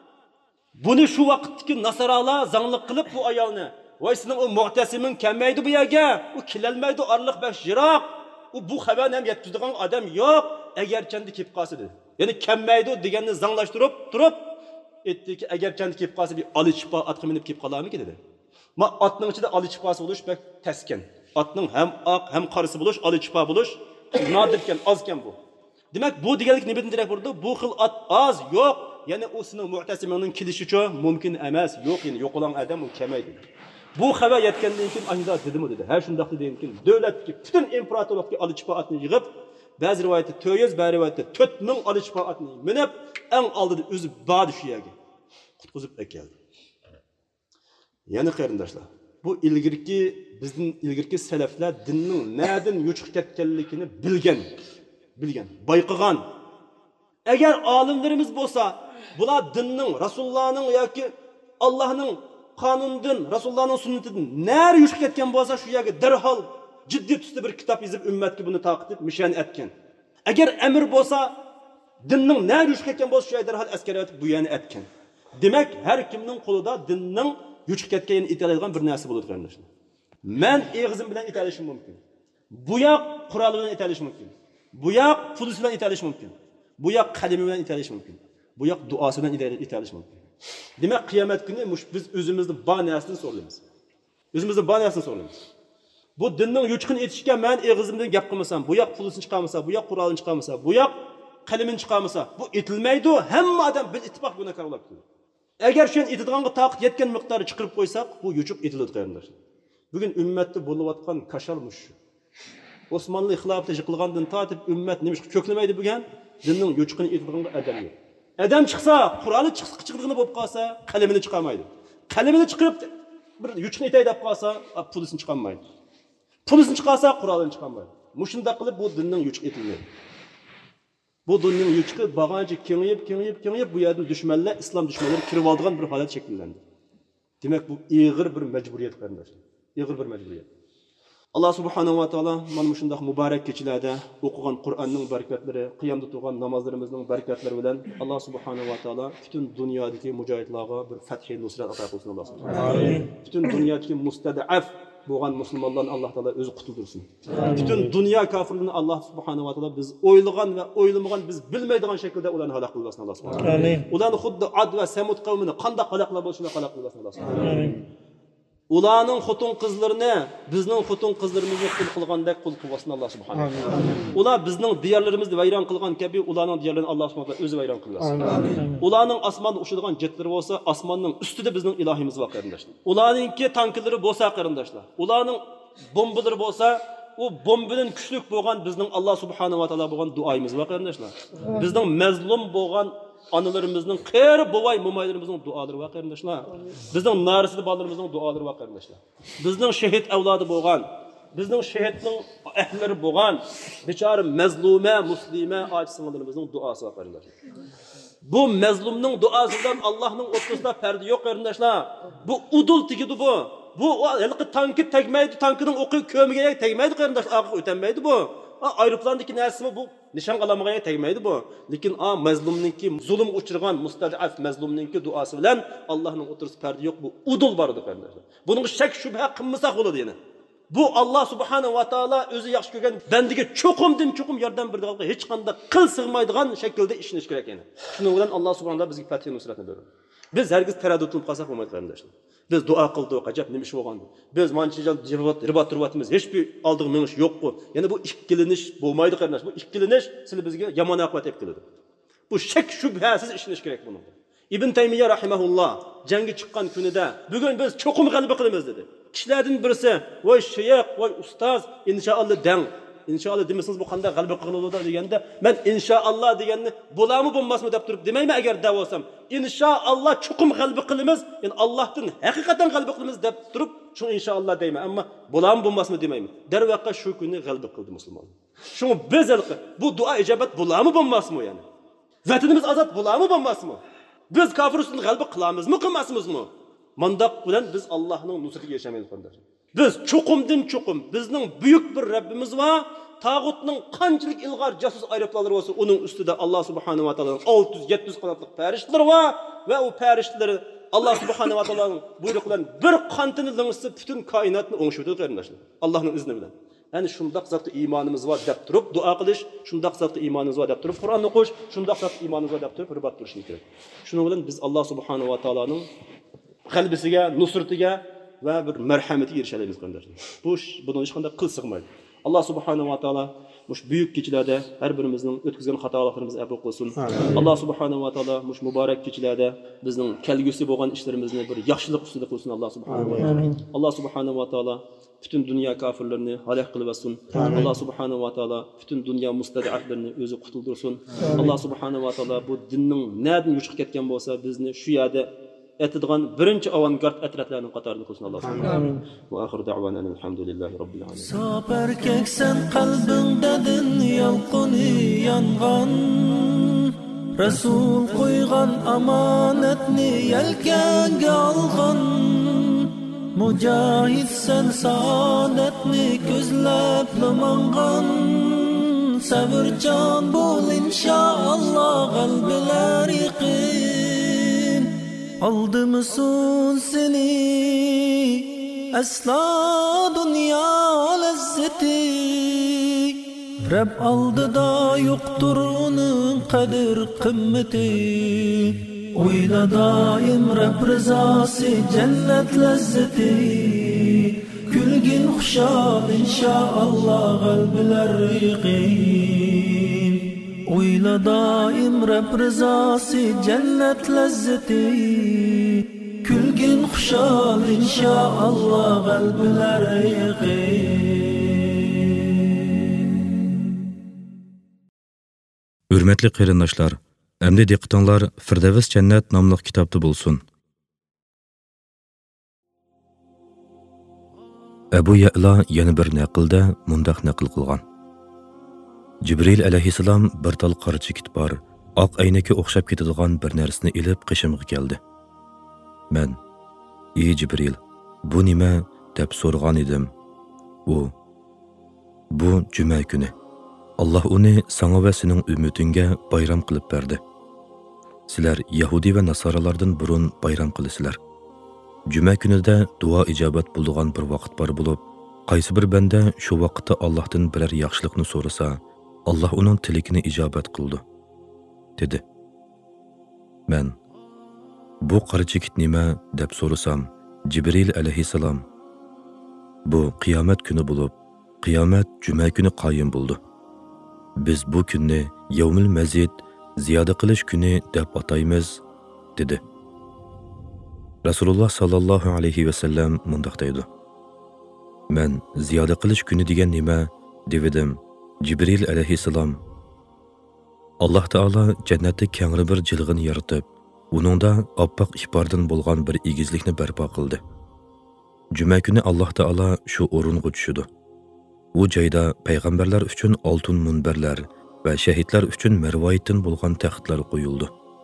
Buni shu vaqtdagi Nasaralar zanglik qilib bu ayolni, "Voy sening o Mu'tasimin kelmaydi bu yerga, u kelolmaydi, orliq bash jiroq." Bu xabarni ham yetkazadigan odam yo'q, agar chandi kelib qolsa dedi. Ya'ni kelmaydi deganni zanglashtirib turib aytdiki, agar chandi kelib qolsa bir oli chipa otga minib kelib qolarmi dedi. Ma otning ichida oli chipasi bo'lish bak taskin. Otning ham oq, ham qorisi bo'lish, oli chipa bo'lish nodirkan, ozkan bu. Demak, bu deganlik nimadan darak bo'ldi? Bu xil ot oz yo'q. Ya'ni u sening Mu'tasimning kelishi uchun mumkin emas, yo'q, ya'ni yo'qolan odam u kelmaydi. Bu xabar yetgandan keyin ayda dedimi dedi. Ha shundaq degan keyin davlatga butun imperatorlikka olichpaatni yig'ib, ba'zi rivoyatda 400, ba'zi rivoyatda 4000 olichpaatni minib, eng oldida o'zi badi shu yerga qutqizib keldi. Yani qarindoshlar, bu bizning ilgirki salaflar dinning nereden yo'chiqib ketganligini bilgan, bayqagan. Agar olimlarimiz bo'lsa, bular dinning, Rasulullohning yoki Allohning qonunidan, Rasulullohning sunnatidan ner yo'chiqib ketgan bo'lsa, shu yerga darhol jiddiy tusda bir kitob yozib ummatga buni taqdim mishan etgan. Agar amr bo'lsa, dinning ner yo'chiqib ketgan bo'lsa, shu yerga darhol askar etib bu yerni etgan. Demak, har kimning qo'lida dinning yo'chiqib ketganini aytadigan bir narsa bo'ladi qarindoshlar. Men eg'izim bilan aytishim mumkin. Bu yoq qurol bilan aytishim mumkin. Bu yoq pul bilan aytishim mumkin. Bu yoq qalami bilan aytishim mumkin. Bu yoq duosi bilan aytishim mumkin. Demak, qiyomat kuni biz o'zimizni bor narsani so'raymiz. O'zimizni bor narsani so'raymiz. Bu dinning yo'chiqini aytishga men eg'izimdan gap qilmasam, bu yoq pulini chiqarmasa, bu yoq qurolini chiqarmasa, bu yoq qalamini chiqarmasa, bu aytilmaydi. Hamma odam bil ittifoq gunohkor bo'ladi. Agar shu aytadiganga taqat yetgan miqdorni chiqarib qo'ysak, bu yo'chiq aytiladi qarindoshlar. Bugün ümmetde bo'layotgan kashalmuş. Osmanlı xilofati yiqilgandan tortib ummat nima ko'klamadi bugün? Dinning yo'chiqini aytadiganga adam yo'q. Adam chiqsa, Qur'oni chiqligini bo'lib qolsa, qalamini chiqarmaydi. Qalamini chiqarib bir yo'chiqni aytay deb qolsa, pulisini chiqarmaydi. Pulisini chiqarsa, Qur'oni chiqarmaydi. Mushunda qilib bu dinning yo'chiqi aytilmaydi. Bu dinning yo'chiqi bag'ancha kengayib bu yerdan dushmanlar, islom dushmanlari kirib olgan bir holat shakllandi. Demak, bu ig'ir bir majburiyat qarindoshlar. Yığır bir mecburiyet. Allah subhanahu wa ta'ala mana shunday muborak kechalarda o'qigan Qur'onning barakatları, qiyamda turgan namozlarimizning barakatlari bilan Allah subhanahu wa ta'ala bütün dunyodagi mujohidlarga bir fath nusrat ato qilsin Allah subhanahu. Amin. Bütün dunyodagi mustadaf bo'lgan musulmonlarni Allah taala o'zi qutuldirsin. Bütün dunyo kofirlarini Allah subhanahu wa ta'ala biz o'ylagan va o'ylamagan, biz bilmaydigan shaklda ularni halok qilsin Allah subhanahu. Amin. Ularni xuddi Ad va Samud qavmini qanday haloklar bo'lishini halok qilsin Allah subhanahu. Amin. Ularning xotun qizlarini bizning xotun qizlarimizga qul qilgandek qul qilsin Allah subhanahu. Ular bizning diyorlarimizni vayron qilgan kabi ularning diyorlarini Allah subhanahu o'zi vayron qilsin. Ularning osmonda ushadigan jetlari bo'lsa, osmonning ustida bizning ilohimiz bor qarindoshlar. Ularningki tanklari bo'lsa qarindoshlar. Ularning bombalari bo'lsa, o bombadan kuchli bo'lgan bizning Allah subhanahu va taolo bo'lgan duoyimiz bor qarindoshlar. Bizning mazlum bo'lgan analarımızın, qeyri bovay momaylarımızın duaları var qarindoshlar. Bizning narisli bolalarımızın duaları var qarindoshlar. Bizning shahid avlodi bo'lgan, bizning shahidning ahlilari bo'lgan, bechora mazluma, muslima ojiz-singillarimizning duosi var qarindoshlar. Bu mazlumning duosidan Allohning o'rtasida parda yo'q qarindoshlar. Bu udul tigidi bu. Bu halqi tanki tegmaydi, tankining o'qi ko'miga tegmaydi qarindoshlar, oqib o'tmaydi bu. Aeroplandaki nersimi bu nişan alamaya tegmaydi bu. Lekin mazlumninki zulm uçurgan mustadaf mazlumninki duası bilen Allah'ın oturuz perde yok bu udul barıdır kardeşler. Bunun şek şüphe kılmasak olur yani. Bu Allah subhanahu wa ta'ala özü yaxşı görgen bendige çokum yerden bir dalga hiç kanda kıl sığmaydıgan şekilde işini iş gerek yani. Şunun bilen Allah subhanahu wa ta'ala bizge fatiha nusratını verir. Biz herkes tereddüt olup kalsak olmaydı kardeşler. Biz dua kıldık, acaba neymiş olgandı. Biz mançıcan ribat turbatımız hiçbir aldığım meniş yok bu. Yani bu işkiliniş bulmaydı kardeş. Bu işkiliniş sizi bizge yaman akıbat etkiledi. Bu şek şüphesiz işini iş gerek bunun. İbn Taymiye rahimahullah cengi çıkan günüde bugün biz çokum galiba kılımız dedi. Kişilerden birisi vay şeyh, vay ustaz inşallah den. İnşallah demişsiniz bu kanda galiba kılınır da degende ben inşallah degenini bulamı bulmaz mı deyip durup demeyim eğer davasam. İnşallah çokum galiba kılımız yani Allah'tan hakikaten galiba kılımız deyip durup şunu inşallah deyme ama bulamı bulmaz mı demeyim. Dervaqqa şu günü galiba kıldı Müslüman. Şunu biz bu dua icabet bulamı bulmaz mı yani? Vatanımız azat bulamı bulmaz mı? Biz kafir üstünde galiba kılamız mı kılmazmız mı? Mandak bilen biz Allah'ın nusreti yaşamayız kardeşim. Biz çokumdan çokum, bizning büyük bir Rabbimiz var. Tağutning qanchalik ilg'or jasus aeroplanlari bo'lsa, uning ustida Alloh subhanahu va taoloning 600-700 qanotli farishtalar var ve o farishtalar Alloh subhanahu va taoloning buyruq bilan bir qantini ling'sib butun koinotni o'ngishtirdi qarindoshlar. Allohning izni bilan. Yani şundaq zatda imanımız var deb turib dua qilish, şundaq zatda imanımız var deb turib Qur'onni o'qish, şundaq zatda imanımız var deb turib ribat turishimiz kerak. Shuning bilan biz Alloh subhanahu va taoloning qalbisiga, nusratiga ve bir merhameti erişebiliriz kardeşler. Bunun hiç kadar kıl sıkmaydı. Allah subhanahu wa ta'ala muş büyük keçilerde her birimizin ötküzgen hatalarımızı afo kılsın. Allah subhanahu wa ta'ala muş mübarek keçilerde bizning kelgüsü bo'lgan işlerimizni bir yaxshilik ustida kılsın Allah subhanahu wa ta'ala. Allah subhanahu wa ta'ala bütün dünya kafirlerini halak kılıp etsin. Allah subhanahu wa ta'ala bütün dünya mustadaflarını özü kutuldursun. Allah subhanahu wa ta'ala bu dinning nereden yo'chiqib ketgan bo'lsa bizni shu yerda etadigan birinchi avangard atletlarning qatorida qilsin Alloh subhanahu. Amin. Va oxir da'vana alhamdulillahi robbil alamin. Sapar keksen qalbingdadin yalquni yangan. Rasul qo'ygan amonatni yelkanga olgan. Mujahid sen saodatni ko'zlab namangan. Sabırcan bul inşallah kalbiler yıkın. Aldımısın seni asla dünya lezzeti. Rab aldı da yoktur onun kadir kımmeti. Oyla daim Rab rızası cennet lezzeti. Gülgin kuşal inşallah kalbiler yıkın. Oyla daim Rab rızası cennet lezzeti. Gülgin kuşal inşallah kalbiler yıkın. Hürmetli qarindoshlar, endi diqqatinglar Firdavs Jannat nomli kitobda bo'lsin. Abu Ya'la yana bir naqlda mundaq naql qilgan. Jibril alayhissalom bir tal qora chigit bor, oq aynaga o'xshab ketadigan bir narsani ilib qishimga keldi. Men, "Ey Jibril, bu nima?" deb so'ragan edim. Bu juma kuni. Allah uni sana va sening ummatingga bayram qilib berdi. Sizlar Yahudi va Nasaralardan burun bayram qilasizlar. Juma kunida duo ijobat bo'lgan bir vaqt bor bo'lib, qaysi bir banda shu vaqtda Allohdan biror yaxshilikni so'rasa, Alloh uning tilakini ijobat qildi, dedi. Men, bu qora chigit nima deb so'rasam, Jibril alayhissalom, bu qiyomat kuni bo'lib, qiyomat juma kuni qoyim bo'ldi. Biz bu kunni Yawmul Mazid, ziyoda qilish kuni deb ataymiz, dedi. Rasululloh sallallohu alayhi va sallam mundaq deydi. Men ziyoda qilish kuni degan nima dedim. Jibril alayhissalom, Alloh taolo jannatda kengri bir jilg'in yaratib, uningda oppoq ipordan bo'lgan bir egizlikni barpo qildi. Juma kuni Alloh taolo shu o'ringa tushdi. U joyda payg'ambarlar uchun oltin munbarlar va shahidlar uchun marvoyatdan bo'lgan taxtlar qo'yildi.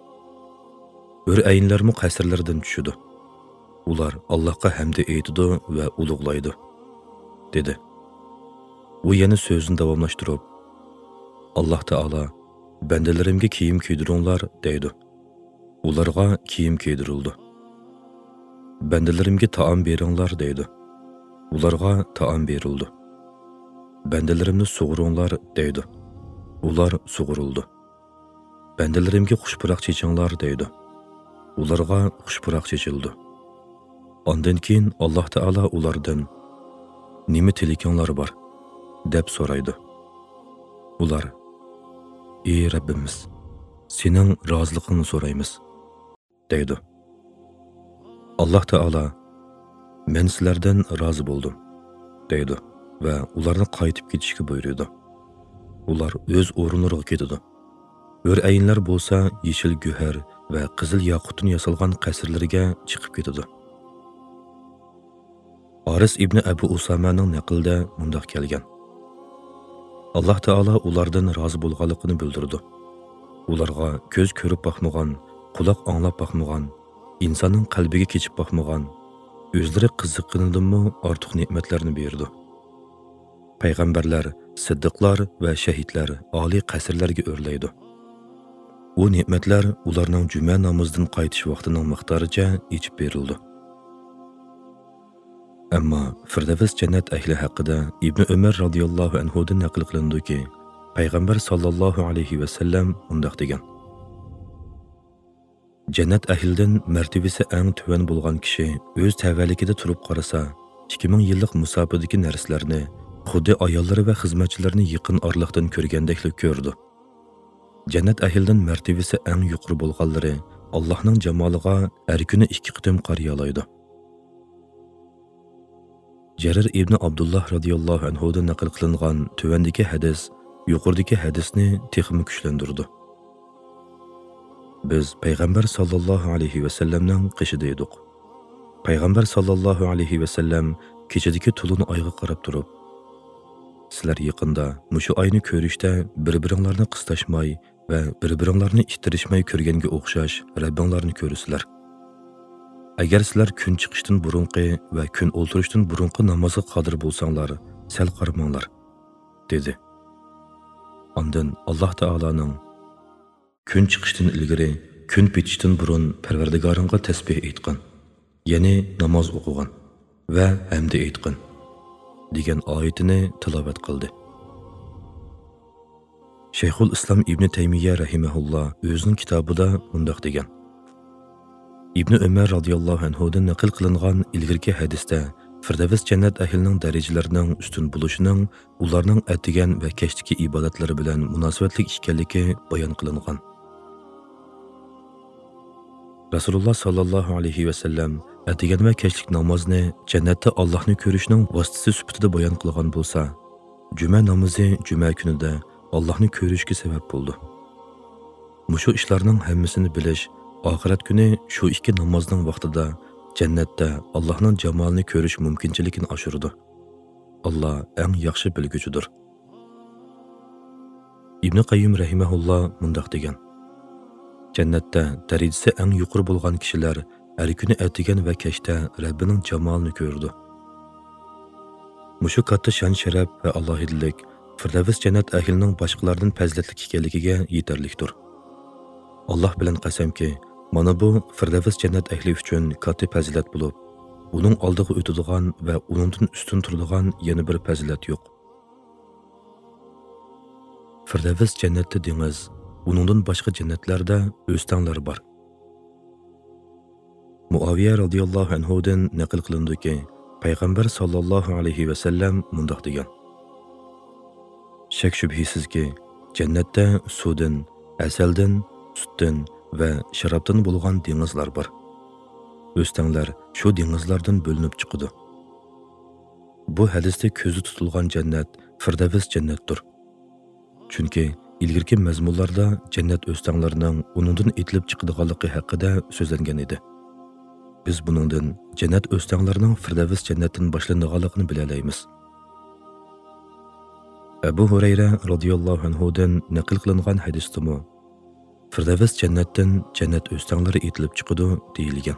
O'rayinlarmi qasrlardan tushdi. Ular Allohga hamd aytdi va ulug'laydi, dedi. U yana so'zini davomlashtirib, Alloh taolo bandalarimga kiyim kiydiringlar deydi. Ularga kiyim kiydirildi. Bandalarimga taom beringlar deydi. Ularga taom berildi. Bandalarimni sug'uringlar deydi. Ular sug'urildi. Bandalarimga xushpuroq chechinglar deydi. Ularga xushpuroq chechildi. Ondan keyin Alloh taolo ulardan nima tilakinglar bor deb so'raydi. Ular, ey Rabbimiz, sening roziligingni so'raymiz, deydi. Alloh taolo, men sizlardan rozi bo'ldim, deydi va ularni qaytib ketishga buyurdi. Ular o'z o'rinlariga ketdi. O'rayinlar bo'lsa yeshil guhar va qizil yoqutdan yasalgan qasrlarga chiqib ketdi. Aris ibn Abu Usamaning naqlida mundaq kelgan. Alloh taolo ulardan rozi bo'lganligini bildirdi. Ularga ko'z ko'rib boqmagan, quloq anglab boqmagan, insonning qalbiga kechib boqmagan, o'zlari qiziqqanidanmi ortiq ne'matlarni berdi. Payg'ambarlar, siddiqlar va shahidlar oliy qasrlarga o'rlaydi. U ne'matlar ularning juma namozidan qaytish vaqtining miqdoricha yechib berildi. Ammo Firdavs jannat ahli haqida Ibn Umar radhiyallohu anhu dan naql qilindiki, payg'ambar sallallohu alayhi va sallam undaq degan: Jannat ahlidan martabasi eng tuvan bo'lgan kishi o'z tavallikida turib qarasa, 2000 yillik musofadagi narsalarni, xuddi ayollari va xizmatchilarni yaqin orliqdan ko'rgandekli ko'rdi. Jannat ahlidan martabasi eng yuqori bo'lganlari Allohning jamoliga har kuni 2 qitim qarayolaydi. Jarir ibn Abdullah radhiyallohu anhu dan naql qilingan tuvandagi hadis yuqoridagi hadisni texmi kuchlantirdi. Biz Payg'ambar sallallohu alayhi va sallamning qishida edik. Payg'ambar sallallohu alayhi va sallam kechadagi to'lin oyga qarab turib, sizlar yaqinda mushu oyni ko'rishda bir-biringlarni qistashmay va bir-biringlarni ittirishmay ko'rganga o'xshash Rabbinglarni ko'rsizlar. Agar sizlar kun chiqishdan burunqi va kun o'ltirishdan burunqi namozga qodir bo'lsanglar, sal qaramanglar, dedi. Ondan Alloh taolaning kun chiqishdan ilgari, kun bitishdan burun Parvardigoringga tasbih aytgan, ya'ni namoz o'qigan va hamd aytgan degan oyatini tilovat qildi. Shayxul Islom Ibn Taymiyya rahimahulloh o'zining kitobida bundoq degan: Ibn Umar radhiyallohu anhudan naql qilingan ilgirki hadisda Firdavs jannat ahlining darajalarining ustun bo'lishining ularning atigan va kechdagi ibodatlari bilan munosabatli ekanligi bayon qilingan. Rasululloh sallallohu alayhi va sallam atigan va kechlik namozni jannatda Allohni ko'rishning vositasi sifatida bayon qilgan bo'lsa, juma namozi juma kunida Allohni ko'rishga sabab bo'ldi. Mushu ishlarning hammasini bilish oxirat kuni shu ikki namozning vaqtida jannatda Allohning jamolini ko'rish mumkinchiligini oshirdi. Alloh eng yaxshi bilguchidir. Ibn Qayyim rahimahulloh mundoq degan: Jannatda darajasi eng yuqori bo'lgan kishilar har kuni atigan va kechda Rabbining jamolini ko'rdi. Mushu katta shon sharaf va alohidlik Firdavs jannat ahlining boshqalardan fazilatli ekanligiga yetarlikdir. Alloh bilan qasamki, mana bu Firdavs jannat ahli uchun katta fazilat bo'lib, uning oldiga o'tadigan va uningdan ustun turadigan yana bir fazilat yo'q. Firdavs jannatda dengiz, uningdan boshqa jannatlarda o'stanlar bor. Muaviya radhiyallohu anhudan naql qilindiki, Payg'ambar sallallohu alayhi va sallam mundoq degan: Shak shubhisizki, jannatda suvdan, asaldan, sutdan va sharobdan bo'lgan dengizlar bor. O'stanlar shu dengizlardan bo'linib chiqadi. Bu hadisda ko'zi tutilgan jannat Firdavs jannatdir. Chunki ilgirki mazmunlarda jannat o'stanlarining uningdan etilib chiqadiganligi haqida so'zlangan edi. Biz buningdan jannat o'stanlarining Firdavs jannatdan boshlanadiganligini bilalaymiz. Abu Hurayra radhiyallohu anhudan naql qilingan hadisda Firdavs jannatdan jannat o'stanlari etilib chiqadi deyilgan.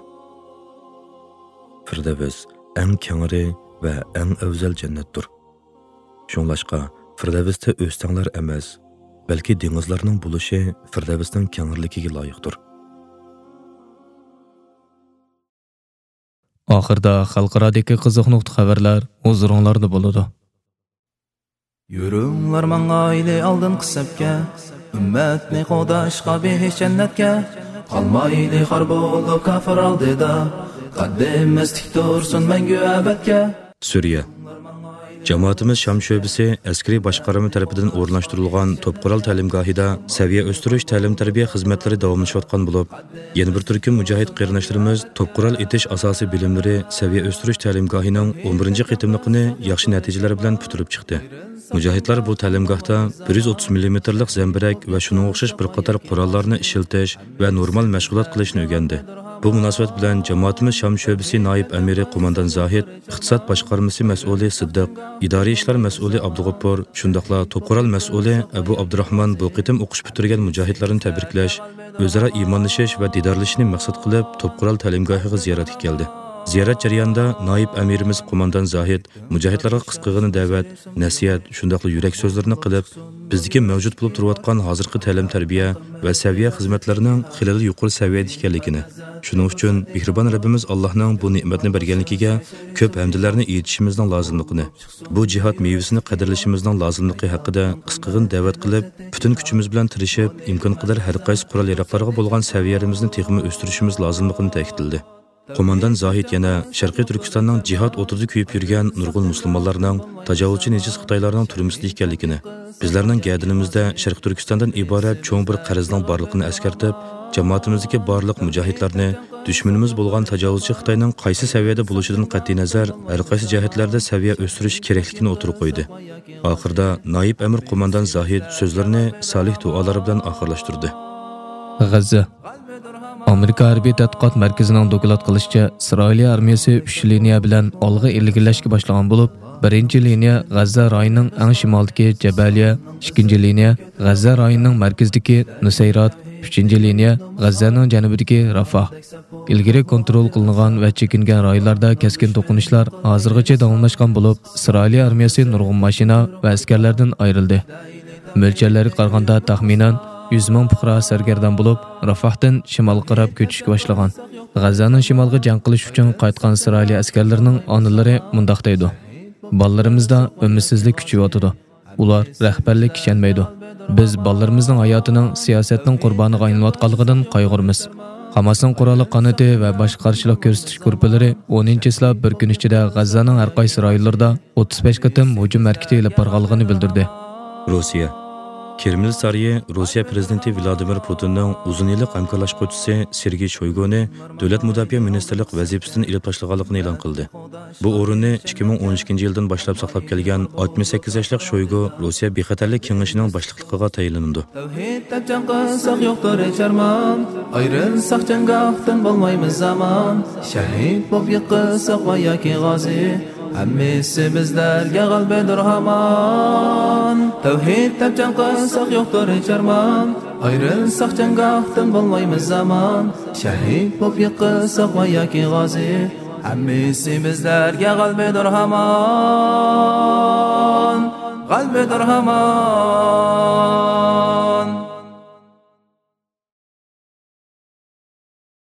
Firdavs eng kengri va eng afzal jannatdir. Shunlashqa Firdavsda o'stanlar emas, balki dengizlarning bo'lishi Firdavsning kengligiga loyiqdir. Oxirda xalqarodagi qiziq nuqta xabarlar huzuringlarda bo'ladi. Yürünglar mangayli aldın qısabga, ümmetni qo'dashqa behish jannatga, qalmayli xor bo'lib kafir oldida, qaddimiz tik tursin mangu abadga. Suriya. Jamoatimiz Sham sho'basi askariy boshqarma tarafidan o'rnashtirilgan To'pqurol ta'limgohida saviya o'stirish ta'lim-tarbiya xizmatlari davomlashayotgan bo'lib, yana bir turkum mujohid qarindoshlarimiz To'pqurol etish asosiy bilimlari saviya o'stirish ta'limgohining 11-qitimliqini yaxshi natijalar bilan puturib chiqdi. Mujohidlar bu ta'limgohda 130 mm lik zambirak va shunga o'xshash bir qator qurollarni ishiltish va normal mashg'ulot qilishni o'rgandi. Bu munosabat bilan jamoatimiz Sham sho'basi noib amiri qo'mondan Zohid, iqtisod boshqarmasi mas'uli Siddiq, idoriy ishlar mas'uli Abdug'oppor, shundaqla To'pqurol mas'uli Abu Abdurrahmon bu qitim o'qish bitirgan mujohidlarni tabriklash, o'zaro iymonlashish va didorlashishni maqsad qilib To'pqurol ta'limgohiga ziyoratga keldi. Ziyorat jarayonida noib amirimiz qo'mondan Zohid mujohidlarga qisqagina da'vat, nasihat, shundaqla yurak so'zlarini qilib, bizdagi mavjud bo'lib turayotgan hozirgi ta'lim-tarbiya va saviya xizmatlarining xilali yuqori saviyada ekanligini, shuning uchun mehribon Rabbimiz Allohning bu ne'matni berganligiga ko'p hamdlarni aytishimizning lozimligini, bu jihad mevasini qadrlashimizning lozimligi haqida qisqagina da'vat qilib, butun kuchimiz bilan tirishib, imkon qadar har qaysi qurol-yarog'larga bo'lgan saviyamizni texmi o'stirishimiz lozimligini ta'kidladi. Qo'mondan Zohid yana Sharqiy Turkistonning jihad o'tirida kuyib yurgan nurg'un musulmonlarning tajovuzchi nejiz Xitoylarning turmusida ekanligini, bizlarning gadinimizda Sharq Turkistondan iborat cho'ng bir qarzning borligini eskartib, jamoatimizdagi barliq mujohidlarni dushmanimiz bo'lgan tajovuzchi Xitoyning qaysi saviyada bo'lishidan qat'iy nazar har qaysi jihatlarda saviya o'stirish kerakligini o'tirib qo'ydi. Oxirida noib amir qo'mondan Zohid so'zlarini solih duolar bilan oxirlashtirdi. G'azza Amerika Harbiy Tədqiqat Mərkəzining doklad qilishicha, İsrail armiyasi 3 liniya bilan olg'a ilgirlashga boshlagan bo'lib, birinchi liniya G'azza rayining eng shimolidagi Jabaliya, ikkinchi liniya G'azza rayining markazidagi Nusayrat, uchinchi liniya G'azzaning janubidagi Rafah. Ilgari kontrol qilingan va chekingan rayonlarda keskin to'qinishlar hozirgacha davomlashgan bo'lib, Isroil armiyasi nurg'un mashina va askarlardan ayrildi. Mo'ljallarga qaraganda taxminan 100 ming fuqaro sargardan bo'lib, Rafahdan shimolga qarab ko'chishga boshlagan. G'azzaning shimolga jang qilish uchun qaytgan Isroil askarlarining onalari mundaq deydi: "Ballalarimizda umidsizlik kuchayotdi. Ular rahbarlik ishonmaydi. Biz ballalarimizning hayotining siyosatning qurboniga aylanayotganligidan qayg'urmiz." Hamasning qurolli qanoti va boshqa qarshilik ko'rsatish guruhlari 10-chislab bir kun ichida G'azzaning har qaysi rayonlarida 35 qatim hujum harakati olib borganligini bildirdi. Rossiya Kreml sarayı Rossiya prezidenti Vladimir Putinning uzun yillik hamkorlashuvchisi Sergey Shoyguni davlat mudofaa ministrlik vazifasidan ilib tashlaganligini e'lon qildi. Bu o'rinni 2012-yildan boshlab saqlab kelgan 68 yoshli Shoygu Rossiya bexatarlik kengashining boshliqligiga tayinlandi. Tavhidda jang qilsak yo'qdir charmon, ayrilsak janggohdan bo'lmaymiz zamon, shahid bo'lib yiqilsak va yoki g'ozi, hammasi bizlarga g'albadir hamon. Tavhidda jang qilsak yo'qdir charmon, ayrilsak janggohdan bo'lmaymiz zamon, shahid bo'lib yiqilsak va yoki g'ozi, hammasi bizlarga g'albadir hamon, g'albadir hamon.